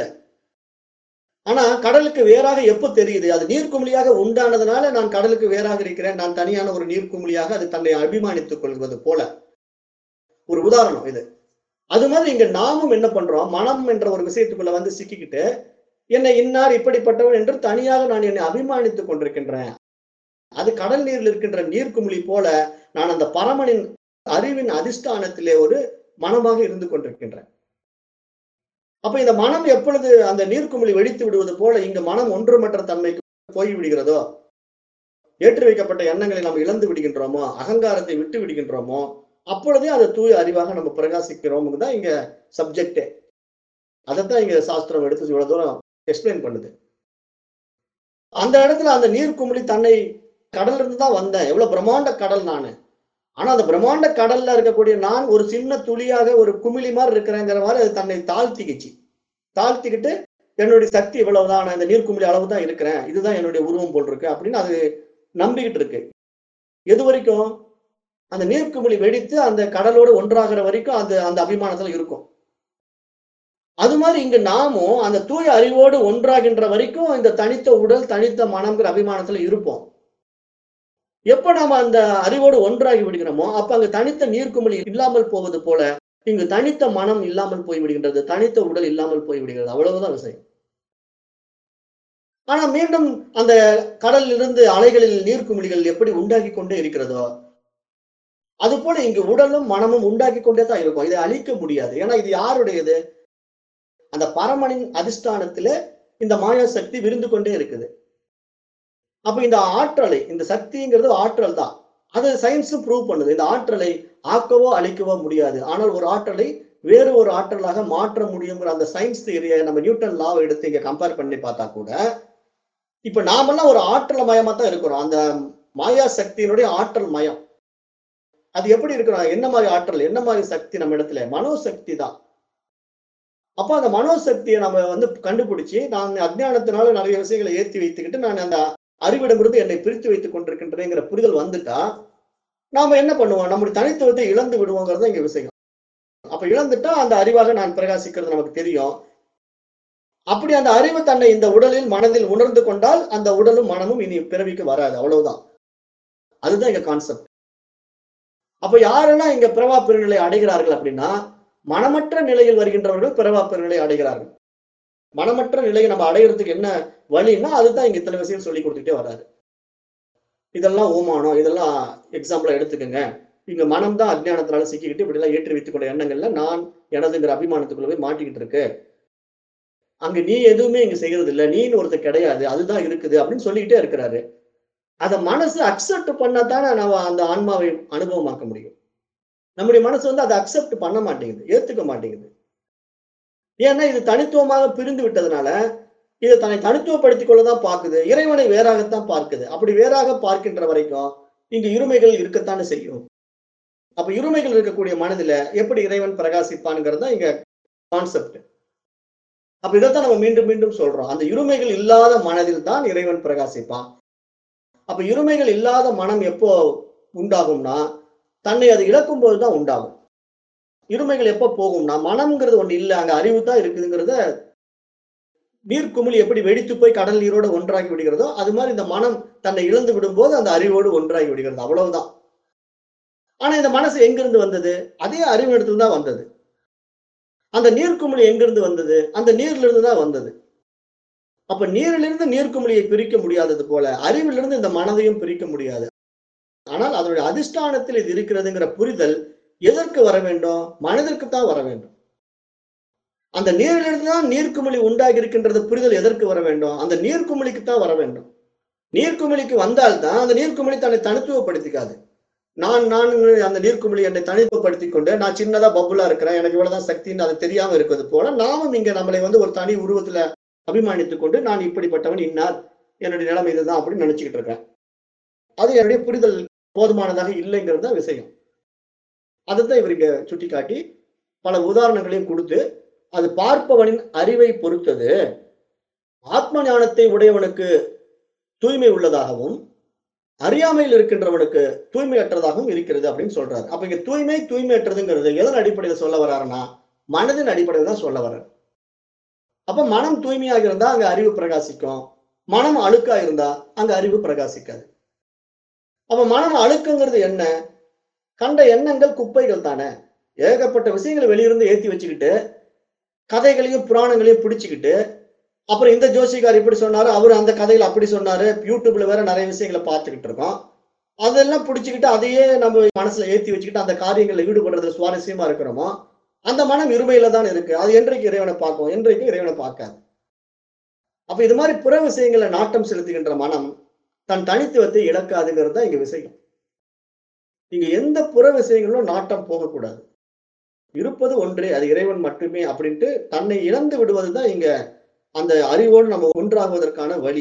ஆனா கடலுக்கு வேறாக எப்ப தெரியுது? அது நீர்க்குமிழியாக உண்டானதுனால நான் கடலுக்கு வேறாக இருக்கிறேன். நான் தனியான ஒரு நீர்க்குமிழியாக அது தன்னை அபிமானித்துக் கொள்வது போல. ஒரு உதாரணம் இது. அது மாதிரி இங்க நாமும் என்ன பண்றோம்? மனம் என்ற ஒரு விஷயத்துக்குள்ள வந்து சிக்கிக்கிட்டு, என்னை இன்னார் இப்படிப்பட்டவன் என்று தனியாக நான் என்னை அபிமானித்துக் கொண்டிருக்கின்றேன். அது கடல் நீரில் இருக்கின்ற நீர்க்குமிழி போல நான் அந்த பரமனின் அறிவின் அதிஷ்டானத்திலே ஒரு மனமாக இருந்து கொண்டிருக்கின்றேன். அப்ப இந்த மனம் எப்பொழுது அந்த நீர்க்குமிழி வெடித்து விடுவது போல இங்க மனம் ஒன்றுமற்ற தன்மைக்கு போய் விடுகிறதோ, ஏற்றி வைக்கப்பட்ட எண்ணங்களை நாம் இழந்து விடுகின்றோமோ, அகங்காரத்தை விட்டு விடுகின்றோமோ, அப்பொழுதே அது தூய அறிவாக நம்ம பிரகாசிக்கிறோம் தான் இங்க சப்ஜெக்டே. அதைத்தான் இங்க சாஸ்திரம் எடுத்து இவ்வளவு தூரம் எக்ஸ்பிளைன் பண்ணுது. அந்த இடத்துல அந்த நீர்க்குமிழி தன்னை கடல்ல இருந்து தான் வந்தேன். எவ்வளவு பிரம்மாண்ட கடல் நானு. ஆனா அந்த பிரம்மாண்ட கடல்ல இருக்கக்கூடிய நான் ஒரு சின்ன துளியாக ஒரு குமிழி மாதிரி இருக்கிறேங்கிற மாதிரி அது தன்னை தாழ்த்திக்கிச்சு. தாழ்த்திக்கிட்டு என்னுடைய சக்தி இவ்வளவுதான், நான் இந்த நீர்க்குமிழி அளவு தான் இருக்கிறேன், இதுதான் என்னுடைய உருவம் போல் இருக்கு அப்படின்னு அது நம்பிக்கிட்டு இருக்கு. எது வரைக்கும்? அந்த நீர்க்குமிழி வெடித்து அந்த கடலோடு ஒன்றாகிற வரைக்கும் அந்த அந்த அபிமானத்துல இருக்கும். அது மாதிரி இங்க நாமும் அந்த தூய அறிவோடு ஒன்றாகின்ற வரைக்கும் இந்த தனித்த உடல் தனித்த மனம்ங்கிற அபிமானத்துல இருப்போம். எப்ப நாம அந்த அறிவோடு ஒன்றாகி விடுகிறோமோ அப்ப அங்க தனித்த நீர்க்குமிழி இல்லாமல் போவது போல இங்கு தனித்த மனம் இல்லாமல் போய் விடுகின்றது, தனித்த உடல் இல்லாமல் போய் விடுகிறது. அவ்வளவுதான் விஷயம். ஆனா மீண்டும் அந்த கடலில் இருந்து அலைகளில் நீர்க்குமிழிகள் எப்படி உண்டாகி கொண்டே இருக்கிறதோ அது போல இங்கு உடலும் மனமும் உண்டாக்கி கொண்டே தான் இருக்கும். இதை அழிக்க முடியாது. ஏன்னா இது யாருடையது? அந்த பரமனின் அதிஷ்டானத்திலே இந்த மாயா சக்தி விருந்து கொண்டே இருக்குது. அப்ப இந்த ஆற்றலை, இந்த சக்திங்கிறது ஆற்றல் தான். அது சயின்ஸும் ப்ரூவ் பண்ணுது. இந்த ஆற்றலை ஆக்கவோ அழிக்கவோ முடியாது. ஆனால் ஒரு ஆற்றலை வேறு ஒரு ஆற்றலாக மாற்ற முடியுங்கிற அந்த சயின்ஸ் தியரியை நம்ம நியூட்டன் லாவை எடுத்து இங்க கம்பேர் பண்ணி பார்த்தா கூட, இப்ப நாமெல்லாம் ஒரு ஆற்றல் மயமா தான் இருக்கிறோம். அந்த மாயா சக்தியினுடைய ஆற்றல் மயம். அது எப்படி இருக்கிறோம்? என்ன மாதிரி ஆற்றல்? என்ன மாதிரி சக்தி நம்ம இடத்துல? மனோசக்தி தான். அப்ப அந்த மனோசக்தியை நம்ம வந்து கண்டுபிடிச்சு, நான் அஜ்ஞானத்தினால நிறைய விஷயங்களை ஏத்தி வைத்துக்கிட்டு, நான் அந்த அறிவிடமிருந்து என்னை பிரித்து வைத்துக் கொண்டிருக்கின்றேங்கிற புரிதல் வந்துட்டா, நாம என்ன பண்ணுவோம்? நம்முடைய தனித்துவத்தை இழந்து விடுவோங்கிறது தான் இங்க விஷயம். அப்ப இழந்துட்டா அந்த அறிவாக நான் பிரகாசிக்கிறது நமக்கு தெரியும். அப்படி அந்த அறிவு தன்னை இந்த உடலில், மனதில் உணர்ந்து கொண்டால், அந்த உடலும் மனமும் இனி பிறவிக்கு வராது. அவ்வளவுதான். அதுதான் இங்க கான்செப்ட். அப்ப யாரெல்லாம் இங்க பிறவா பெருநிலை அடைகிறார்கள் அப்படின்னா, மனமற்ற நிலையில் வருகின்றவர்கள் பிறவா பெருநிலை அடைகிறார்கள். மனமற்ற நிலையை நம்ம அடையிறதுக்கு என்ன வழின்னா, அதுதான் இங்க இத்தனை விஷயம் சொல்லி கொடுத்துட்டே வர்றாரு. இதெல்லாம் ஓமானம், இதெல்லாம் எக்ஸாம்பிளா எடுத்துக்கங்க. இங்க மனம் தான் அஜ்ஞானத்தினால சிக்கிக்கிட்டு இப்படி எல்லாம் ஏற்றி வைத்துக் கொண்ட எண்ணங்கள்ல நான் எனதுங்கிற அபிமானத்துக்குள்ள போய் மாட்டிக்கிட்டு இருக்கு. அங்க நீ எதுவுமே இங்க செய்யறது இல்ல. நீன்னு ஒருத்தர் கிடையாது. அதுதான் இருக்குது அப்படின்னு சொல்லிக்கிட்டே இருக்கிறாரு. அத மனசு அக்செப்ட் பண்ணாதானே நம்ம அந்த ஆன்மாவை அனுபவமாக்க முடியும். நம்முடைய மனசு வந்து அதை அக்செப்ட் பண்ண மாட்டேங்குது, ஏத்துக்க மாட்டேங்குது. ஏன்னா இது தனித்துவமாக பிரிந்து விட்டதுனால இது தன்னை தனித்துவப்படுத்திக் கொள்ளதான் பார்க்குது. இறைவனை வேறாகத்தான் பார்க்குது. அப்படி வேறாக பார்க்கின்ற வரைக்கும் இங்கு இருமைகள் இருக்கத்தானே செய்யும். அப்ப இருமைகள் இருக்கக்கூடிய மனதில எப்படி இறைவன் பிரகாசிப்பான்ங்கிறது தான் இங்க கான்செப்ட். அப்ப இதைத்தான் நம்ம மீண்டும் மீண்டும் சொல்றோம். அந்த இருமைகள் இல்லாத மனதில் தான் இறைவன் பிரகாசிப்பான். அப்ப இருமைகள் இல்லாத மனம் எப்போ உண்டாகும்னா, தன்னை அது இழக்கும்போது தான் உண்டாகும். இருமைகள் எப்ப போகும்னா, மனம்ங்கிறது ஒண்ணு இல்ல. அங்க அறிவு தான் இருக்குதுங்கிறத நீர்க்குமிழி எப்படி வெடித்து போய் கடல் நீரோடு ஒன்றாகி விடுகிறதோ, அது மாரி இந்த மனம் தன்னை இழந்து விடும்போது அந்த அறிவோடு ஒன்றாகி விடுகிறது. அவ்வளவுதான். ஆனா இந்த மனசு எங்கிருந்து வந்தது? அதே அறிவினிடத்தில் தான் வந்தது. அந்த நீர்க்குமிழி எங்கிருந்து வந்தது? அந்த நீர்ல இருந்து தான் வந்தது. அப்ப நீரிலிருந்து நீர்க்குமிழியை பிரிக்க முடியாதது போல, அறிவிலிருந்து இந்த மனதையும் பிரிக்க முடியாது. ஆனால் அதனுடைய அதிஷ்டானத்தில் இது இருக்கிறதுங்கிற புரிதல் எதற்கு வர வேண்டும்? மனதிற்கு தான் வர வேண்டும். அந்த நீரிலிருந்து தான் நீர்க்குமிழி உண்டாகி இருக்கின்றது புரிதல் எதற்கு வர வேண்டும்? அந்த நீர்க்குமிழிக்கு தான் வர வேண்டும். நீர்க்குமிழிக்கு வந்தால்தான் அந்த நீர்க்குமிழி தன்னை தனித்துவப்படுத்திக்காது. நான் அந்த நீர்க்குமிழி என்னை தனித்துவப்படுத்திக் கொண்டு நான் சின்னதா பப்புலா இருக்கிறேன். எனக்கு இவ்வளவுதான் சக்தின்னு அது தெரியாம இருப்பது போல நாமும் இங்க நம்மளை ஒரு தனி உருவத்துல அபிமானித்துக் கொண்டு நான் இப்படிப்பட்டவன் இன்னார் என்னுடைய நிலைமை இதுதான் அப்படின்னு நினைச்சுக்கிட்டு இருக்கேன். அது என்னுடைய புரிதல் போதுமானதாக இல்லைங்கிறது தான் விஷயம். அதைத்தான் இவர் இங்க சுட்டிக்காட்டி பல உதாரணங்களையும் கொடுத்து அது பார்ப்பவனின் அறிவை பொறுத்தது. ஆத்ம ஞானத்தை உடையவனுக்கு தூய்மை உள்ளதாகவும் அறியாமையில் இருக்கின்றவனுக்கு தூய்மையற்றதாகவும் இருக்கிறது அப்படின்னு சொல்றாரு. அப்ப இங்க தூய்மையற்றதுங்கிறது எதன் அடிப்படையில் சொல்ல வர்றாருன்னா மனதின் அடிப்படையில் தான் சொல்ல வர்றாரு. அப்ப மனம் தூய்மையாக இருந்தா அங்க அறிவு பிரகாசிக்கும். மனம் அழுக்கா இருந்தா அங்க அறிவு பிரகாசிக்காது. அப்ப மனம் அழுக்குங்கிறது என்ன? கண்ட எண்ணங்கள் குப்பைகள் தானே. ஏகப்பட்ட விஷயங்களை வெளியிருந்து ஏத்தி வச்சுக்கிட்டு கதைகளையும் புராணங்களையும் பிடிச்சுக்கிட்டு அப்புறம் இந்த ஜோசிகார் இப்படி சொன்னாரு, அவரு அந்த கதையில அப்படி சொன்னாரு. யூடியூப்ல வேற நிறைய விஷயங்களை பார்த்துக்கிட்டு இருக்கோம். அதெல்லாம் பிடிச்சுக்கிட்டு அதையே நம்ம மனசுல ஏத்தி வச்சுக்கிட்டு அந்த காரியங்கள்ல ஈடுபடுறதுல சுவாரஸ்யமா இருக்கிறோமோ, அந்த மனம் இருமையில தான் இருக்கு. அது என்றைக்கு இறைவனை பார்க்கும்? என்றைக்கு இறைவனை பார்க்காது. அப்ப இது மாதிரி புற விஷயங்களை நாட்டம் செலுத்துகின்ற மனம் தன் தனித்துவத்தை இழக்காதுங்கிறது தான் இங்க விஷயம். இங்க எந்த புற விஷயங்களும் நாட்டம் போகக்கூடாது. இருப்பது ஒன்றே, அது இறைவன் மட்டுமே அப்படின்ட்டு தன்னை இழந்து விடுவதுதான் இங்க அந்த அறிவோடு நம்ம ஒன்றாகுவதற்கான வழி.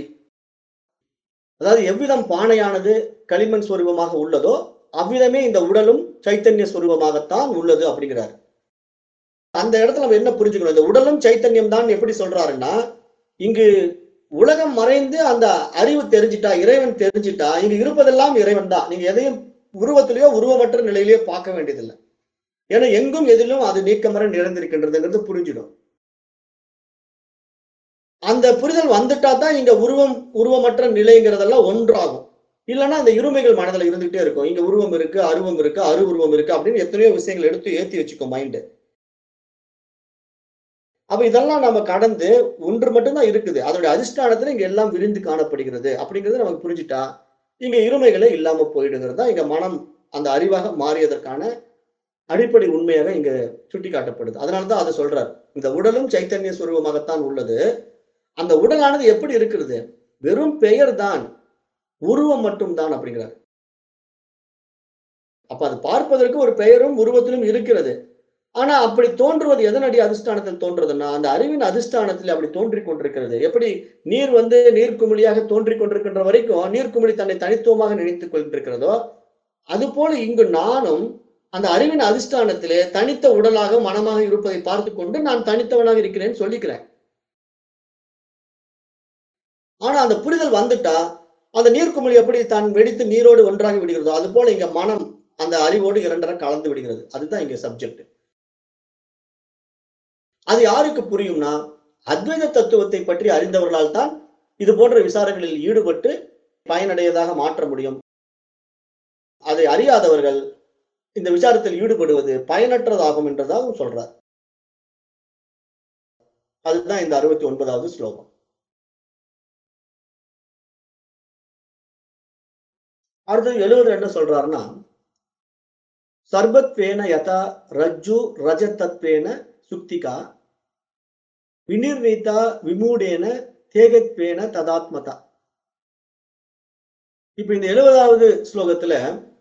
அதாவது எவ்விதம் பானையானது களிமண் சொரூபமாக உள்ளதோ அவ்விதமே இந்த உடலும் சைத்தன்ய சொரூபமாகத்தான் உள்ளது அப்படிங்கிறார். அந்த இடத்துல நம்ம என்ன புரிஞ்சுக்கணும்? இந்த உடலும் சைத்தன்யம் தான் எப்படி சொல்றாருன்னா, இங்கு உலகம் மறைந்து அந்த அறிவு தெரிஞ்சிட்டா, இறைவன் தெரிஞ்சிட்டா, இங்கு இருப்பதெல்லாம் இறைவன் தான். நீங்க எதையும் உருவத்திலேயோ உருவமற்ற நிலையிலேயோ பார்க்க வேண்டியதில்லை. ஏன்னா எங்கும் எதிலும் அது நீக்கமர நிறைந்திருக்கின்றதுங்கிறது புரிஞ்சிடும். அந்த புரிதல் வந்துட்டா தான் இங்க உருவமற்ற நிலைங்கிறதெல்லாம் ஒன்றாகும். இல்லைன்னா அந்த இருமைகள் மனதில் இருந்துகிட்டே இருக்கும். இங்க உருவம் இருக்கு, அருவம் இருக்கு, அருவுருவம் இருக்கு அப்படின்னு எத்தனையோ விஷயங்கள் எடுத்து ஏத்தி வச்சுக்கோ மைண்ட். அப்ப இதெல்லாம் நம்ம கடந்து ஒன்று மட்டும்தான் இருக்குது. அதனுடைய அதிஷ்டானத்துல இங்க எல்லாம் விரிந்து காணப்படுகிறது அப்படிங்கிறது நமக்கு புரிஞ்சுட்டா இங்க இருமைகளே இல்லாம போயிடுங்கிறது தான் இங்க மனம் அந்த அறிவாக மாறியதற்கான அடிப்படை உண்மையாக இங்க சுட்டி காட்டப்படுது. அதனாலதான் அதை சொல்றார். இந்த உடலும் சைத்தன்ய சுரூபமாகத்தான் உள்ளது. அந்த உடலானது எப்படி இருக்கிறது? வெறும் பெயர் தான், உருவம் மட்டும் தான் அப்படிங்கிறார். அப்ப அது பார்ப்பதற்கு ஒரு பெயரும் உருவத்திலும் இருக்கிறது. ஆனா அப்படி தோன்றுவது எதனடி அதிஷ்டானத்தில் தோன்றுறதுன்னா அந்த அறிவின் அதிஷ்டானத்தில் அப்படி தோன்றிக் கொண்டிருக்கிறது. எப்படி நீர் நீர்க்குமிழியாக தோன்றிக் கொண்டிருக்கின்ற வரைக்கும் நீர்க்குமிழி தன்னை தனித்துவமாக நினைத்துக் கொண்டிருக்கிறதோ அது போல இங்கு நானும் அந்த அறிவின் அதிஷ்டானத்திலே தனித்த உடலாக மனமாக இருப்பதை பார்த்துக் கொண்டு நான் தனித்தவனாக இருக்கிறேன்னு சொல்லிக்கிறேன். ஆனா அந்த புரிதல் வந்துட்டா அந்த நீர்க்குமிழி எப்படி தான் வெடித்து நீரோடு ஒன்றாகி விடுகிறதோ அது போல இங்க மனம் அந்த அறிவோடு இரண்டரை கலந்து விடுகிறது. அதுதான் இங்க சப்ஜெக்ட். அது யாருக்கு புரியும்னா அத்வைத தத்துவத்தை பற்றி அறிந்தவர்களால் தான் இது போன்ற விசாரங்களில் ஈடுபட்டு பயனடையதாக மாற்ற முடியும். அதை அறியாதவர்கள் இந்த விசாரத்தில் ஈடுபடுவது பயனற்றதாகும் என்றதாகவும் சொல்றார். அதுதான் இந்த 69வது ஸ்லோகம். அடுத்தது 70 என்ன சொல்றாருன்னா சர்பத்வேன யதா ரஜ்ஜு ரஜதத்வேன சுக்திகா விநிர்ணீதா விமூடேன தேகத்வேன ததாத்மதா. இப்ப இந்த 70வது ஸ்லோகத்துல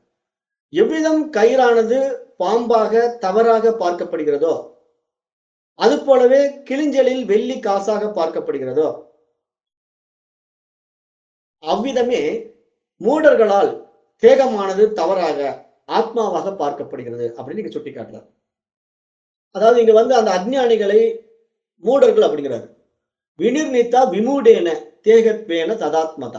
எவ்விதம் கயிறானது பாம்பாக தவறாக பார்க்கப்படுகிறதோ அது போலவே கிளிஞ்சலில் வெள்ளி காசாக பார்க்கப்படுகிறதோ அவ்விதமே மூடர்களால் தேகமானது தவறாக ஆத்மாவாக பார்க்கப்படுகிறது அப்படின்னு நீங்க சுட்டி காட்டுறாரு. அதாவது இங்க வந்து அந்த அஞ்ஞானிகளை மூடர்கள் அப்படிங்கிறாரு. வினிர்ணித்தா விமூடேன தேகத்வேன ததாத்மதா.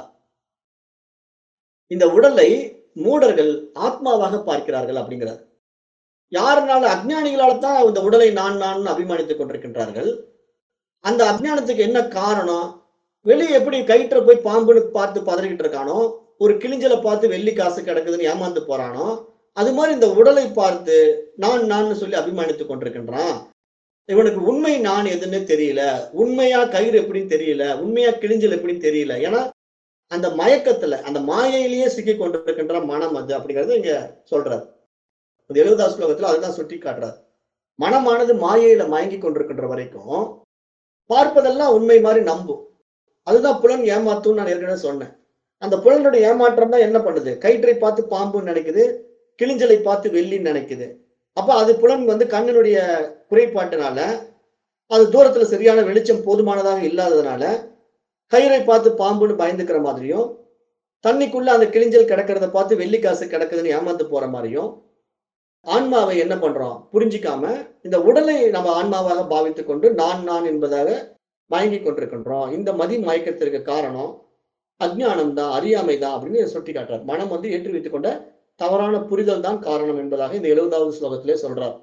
இந்த உடலை மூடர்கள் ஆத்மாவாக பார்க்கிறார்கள் அப்படிங்கிறார். யாருனால அஞ்ஞானிகளால தான் இந்த உடலை நான் நான் அபிமானித்துக் கொண்டிருக்கின்றார்கள். அந்த அஞ்ஞானத்துக்கு என்ன காரணம்? வெளிய எப்படி கயிற்ற போய் பாம்புன்னு பார்த்து பதறிக்கிட்டு இருக்கானோ, ஒரு கிளிஞ்சல பார்த்து வெள்ளி காசு கிடக்குதுன்னு ஏமாந்து போறானோ, அது மாரி இந்த உடலை பார்த்து நான் நான்னு சொல்லி அபிமானித்துக் கொண்டிருக்கின்றான். இவனுக்கு உண்மை நான் எதுன்னே தெரியல. உண்மையா கயிறு எப்படின்னு தெரியல. உண்மையா கிளிஞ்சல் எப்படின்னு தெரியல. ஏன்னா, அந்த மயக்கத்துல, அந்த மாயையிலேயே சிக்கிக் கொண்டிருக்கின்ற மனம் அது அப்படிங்கிறத இங்க சொல்றாரு. 70வது ஸ்லோகத்துல அதுதான் சுட்டி காட்டுறார். மனமானது மாயையில மயங்கிக் கொண்டிருக்கின்ற வரைக்கும் பார்ப்பதெல்லாம் உண்மை மாதிரி நம்பும். அதுதான் புலன் ஏமாத்தும் நான் ஏற்கனவே சொன்னேன். அந்த புலனுடைய ஏமாற்றம் தான் என்ன பண்ணுது? கயிற்றை பார்த்து பாம்புன்னு நினைக்குது, கிளிஞ்சலை பார்த்து வெள்ளின்னு நினைக்குது. அப்ப அது புலன் வந்து கண்ணினுடைய குறைபாட்டினால, அது தூரத்துல சரியான வெளிச்சம் போதுமானதாக இல்லாததுனால, கயிறை பார்த்து பாம்புன்னு பயந்துக்கிற மாதிரியும், தண்ணிக்குள்ள அந்த கிளிஞ்சல் கிடக்கிறத பார்த்து வெள்ளி காசு கிடக்குதுன்னு ஏமாந்து போற மாதிரியும், ஆன்மாவை என்ன பண்றோம்? புரிஞ்சிக்காம, இந்த உடலை நம்ம ஆன்மாவாக பாவித்துக் கொண்டு, நான் நான் என்பதாக மயங்கிக் கொண்டிருக்கின்றோம். இந்த மதி மயக்கத்திற்கு காரணம் அஞ்ஞானம் தான், அறியாமை தான் அப்படின்னு சுட்டி காட்டுறார். மனம் வந்து ஏற்றி வைத்துக் கொண்ட தவறான புரிதல் தான் காரணம் என்பதாக இந்த 70வது ஸ்லோகத்திலே சொல்றார்.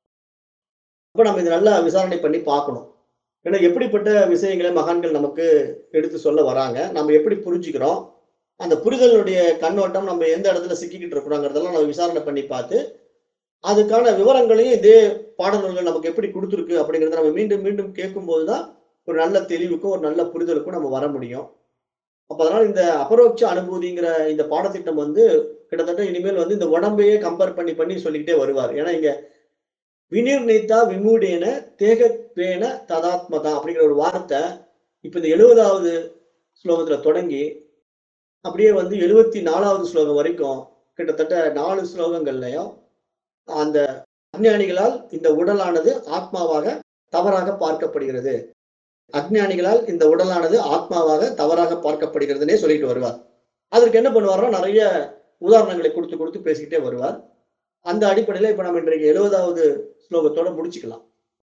அப்ப நம்ம இத நல்லா விசாரணை பண்ணி பார்க்கணும். ஏன்னா எப்படிப்பட்ட விஷயங்களை மகான்கள் நமக்கு எடுத்து சொல்ல வராங்க. நம்ம எப்படி புரிஞ்சுக்கிறோம்? அந்த புரிதலுடைய கண்ணோட்டம் நம்ம எந்த இடத்துல சிக்கிக்கிட்டு இருக்கிறோங்கிறதெல்லாம் நம்ம விசாரணை பண்ணி பார்த்து, அதுக்கான விவரங்களையும் இதே பாடநூல்கள் நமக்கு எப்படி குடுத்திருக்கு அப்படிங்கிறத நம்ம மீண்டும் மீண்டும் கேட்கும்போது தான், ஒரு நல்ல தெளிவுக்கும், ஒரு நல்ல புரிதலுக்கும் நம்ம வர முடியும். அப்ப அதனால இந்த அபரோட்ச அனுபூதிங்கிற இந்த பாடத்திட்டம் வந்து கிட்டத்தட்ட இனிமேல் வந்து இந்த உடம்பையே கம்பேர் பண்ணி பண்ணி சொல்லிக்கிட்டே வருவார். ஏன்னா இங்க வினிர்ணித்தா விமூடேன தேகத்வேன ததாத்மதா அப்படிங்கிற ஒரு வார்த்தை இப்ப இந்த 70வது ஸ்லோகத்துல தொடங்கி அப்படியே வந்து 74வது ஸ்லோகம் வரைக்கும் கிட்டத்தட்ட 4 ஸ்லோகங்கள்லயும் அந்த அஞ்ஞானிகளால் இந்த உடலானது ஆத்மாவாக தவறாக பார்க்கப்படுகிறது. அஞ்ஞானிகளால் இந்த உடலானது ஆத்மாவாக தவறாக பார்க்கப்படுகிறதுனே சொல்லிட்டு வருவார். அதற்கு என்ன பண்ணுவார்னா நிறைய உதாரணங்களை குடுத்து குடுத்து பேசிக்கிட்டே வருவார். அந்த அடிப்படையில இப்ப நம்ம இன்றைக்கு 70வது ஸ்லோகத்தோட முடிச்சுக்கலாம்.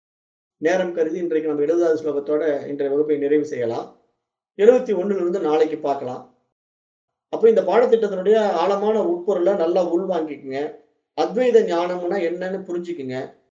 நேரம் கருதி இன்றைக்கு நம்ம 70வது ஸ்லோகத்தோட இன்றைய வகுப்பை நிறைவு செய்யலாம். 71லிருந்து நாளைக்கு பார்க்கலாம். அப்ப இந்த பாடத்திட்டத்தினுடைய ஆழமான உட்பொருள நல்லா உள்வாங்கிக்கங்க. அத்வைத ஞானம்னா என்னன்னு புரிஞ்சுக்குங்க.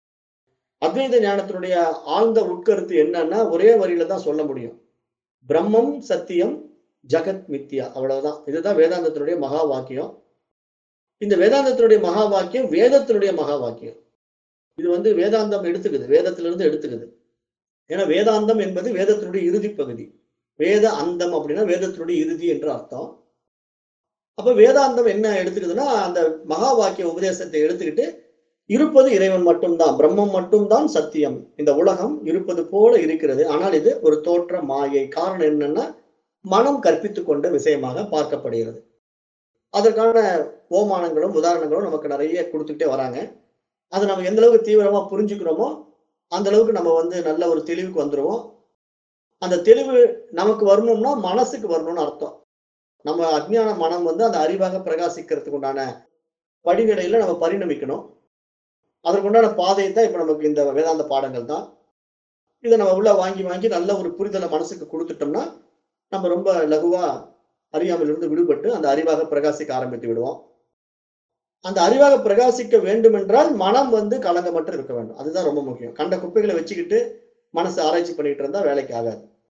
அத்வைத ஞானத்தினுடைய ஆழ்ந்த உட்கருத்து என்னன்னா ஒரே வரியில தான் சொல்ல முடியும். பிரம்மம் சத்தியம் ஜகத் மித்யா அவ்வளவுதான். இதுதான் வேதாந்தத்தினுடைய மகா வாக்கியம். இந்த வேதாந்தத்தினுடைய மகா வாக்கியம் வேதத்தினுடைய மகா வாக்கியம். இது வந்து வேதாந்தம் எடுத்துக்குது. வேதத்திலிருந்து எடுத்துக்குது. ஏன்னா வேதாந்தம் என்பது வேதத்தினுடைய இறுதி பகுதி. வேத அந்தம் அப்படின்னா வேதத்தினுடைய இறுதி என்று அர்த்தம். அப்ப வேதாந்தம் என்ன எடுத்துக்குதுன்னா அந்த மகா வாக்கிய உபதேசத்தை எடுத்துக்கிட்டு இருப்பது இறைவன் மட்டும்தான். பிரம்மம் மட்டும்தான் சத்தியம். இந்த உலகம் இருப்பது போல இருக்கிறது. ஆனால் இது ஒரு தோற்ற மாயை. காரணம் என்னன்னா மனம் கற்பித்துக் கொண்ட விஷயமாக பார்க்கப்படுகிறது. அதற்கான ஓமானங்களும் உதாரணங்களும் நமக்கு நிறைய கொடுத்துக்கிட்டே வராங்க. அதை நம்ம எந்த அளவுக்கு தீவிரமா புரிஞ்சுக்கிறோமோ அந்த அளவுக்கு நம்ம வந்து நல்ல ஒரு தெளிவுக்கு வந்துருவோம். அந்த தெளிவு நமக்கு வரணும்னா மனசுக்கு வரணும்னு அர்த்தம். நம்ம அஞ்ஞான மனம் வந்து அந்த அறிவாக பிரகாசிக்கிறதுக்கு உண்டான படிநிலையில நம்ம பரிணமிக்கணும். அதற்குண்டான பாதை தான் இப்ப நமக்கு இந்த வேதாந்த பாடங்கள் தான். இதை நம்ம உள்ள வாங்கி வாங்கி நல்ல ஒரு புரிதலை மனசுக்கு கொடுத்துட்டோம்னா நம்ம ரொம்ப லகுவா அறியாமையிலிருந்து விடுபட்டு அந்த அறிவாக பிரகாசிக்க ஆரம்பித்து விடுவோம். அந்த அறிவாக பிரகாசிக்க வேண்டும் என்றால் மனம் வந்து கலங்கமற்று இருக்க வேண்டும். அதுதான் ரொம்ப முக்கியம். கண்ட குப்பைகளை வச்சுக்கிட்டு மனசு ஆராய்ச்சி பண்ணிட்டு இருந்தா வேலைக்கு ஆகாது.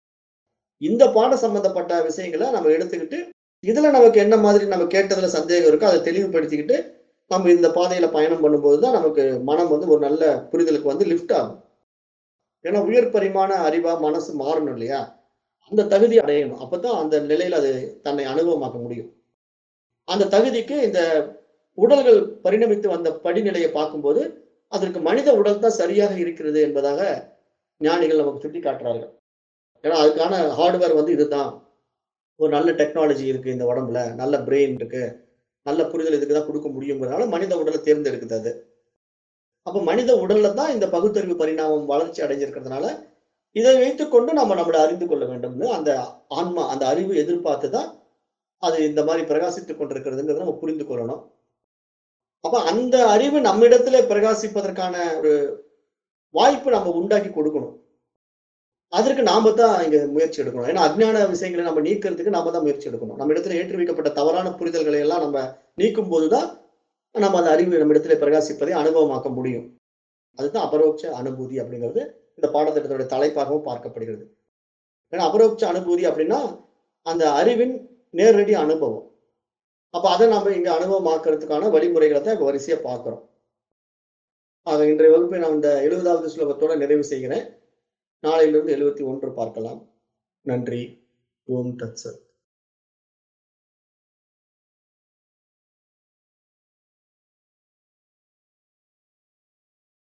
இந்த பாடம் சம்பந்தப்பட்ட விஷயங்களை நம்ம எடுத்துக்கிட்டு இதுல நமக்கு என்ன மாதிரி நம்ம கேட்டதுல சந்தேகம் இருக்கோ அதை தெளிவுபடுத்திக்கிட்டு நம்ம இந்த பாதையில பயணம் பண்ணும்போது தான் நமக்கு மனம் வந்து ஒரு நல்ல புரிதலுக்கு வந்து லிஃப்ட் ஆகும். ஏன்னா உயர் பரிமாண அறிவா மனசு மாறணும் இல்லையா? அந்த தகுதி அடையணும். அப்பதான் அந்த நிலையில அது தன்னை அனுபவமாக்க முடியும். அந்த தகுதிக்கு இந்த உடல்கள் பரிணமித்து வந்த படிநிலையை பார்க்கும்போது அதற்கு மனித உடல் தான் சரியாக இருக்கிறது என்பதாக ஞானிகள் நமக்கு சுட்டி காட்டுறார்கள். ஏன்னா அதுக்கான ஹார்ட்வேர் வந்து இதுதான். ஒரு நல்ல டெக்னாலஜி இருக்கு இந்த உடம்புல, நல்ல பிரெயின் இருக்கு, நல்ல புரிதல் இதுக்கு தான் கொடுக்க முடியுங்கிறதுனால மனித உடலை தேர்ந்தெடுக்குது அது. அப்ப மனித உடல்ல தான் இந்த பகுத்தறிவு பரிணாமம் வளர்ச்சி அடைஞ்சிருக்கிறதுனால இதை வைத்துக்கொண்டு நம்ம நம்மளை அறிந்து கொள்ள வேண்டும்னு அந்த ஆன்மா அந்த அறிவு எதிர்பார்த்து தான் அது இந்த மாதிரி பிரகாசித்துக் கொண்டிருக்கிறதுங்கிறத நம்ம புரிந்து கொள்ளணும். அப்ப அந்த அறிவு நம்மிடத்திலே பிரகாசிப்பதற்கான ஒரு வாய்ப்பு நம்ம உண்டாக்கி கொடுக்கணும். அதற்கு நாம தான் இங்க முயற்சி எடுக்கணும். ஏன்னா அஞ்ஞான விஷயங்களை நம்ம நீக்கிறதுக்கு நாம தான் முயற்சி எடுக்கணும். நம்ம இடத்துல ஏற்றி வைக்கப்பட்ட தவறான புரிதல்களை எல்லாம் நம்ம நீக்கும் போதுதான் நம்ம அந்த அறிவு நம்ம இடத்துல பிரகாசிப்பதை அனுபவமாக்க முடியும். அதுதான் அபரோட்ச அனுபூதி அப்படிங்கிறது இந்த பாடத்திட்டத்துடைய தலைப்பாகவும் பார்க்கப்படுகிறது. ஏன்னா அபரோட்ச அனுபூதி அப்படின்னா அந்த அறிவின் நேரடி அனுபவம். அப்ப அதை நாம இங்க அனுபவமாக்குறதுக்கான வழிமுறைகளை தான் இப்ப வரிசையா பார்க்கிறோம். ஆக இன்றைய வகுப்பை நான் இந்த 70வது ஸ்லோகத்தோட நிறைவு செய்கிறேன். நாளையிலிருந்து 71 பார்க்கலாம். நன்றி. ஓம் தத்சத்.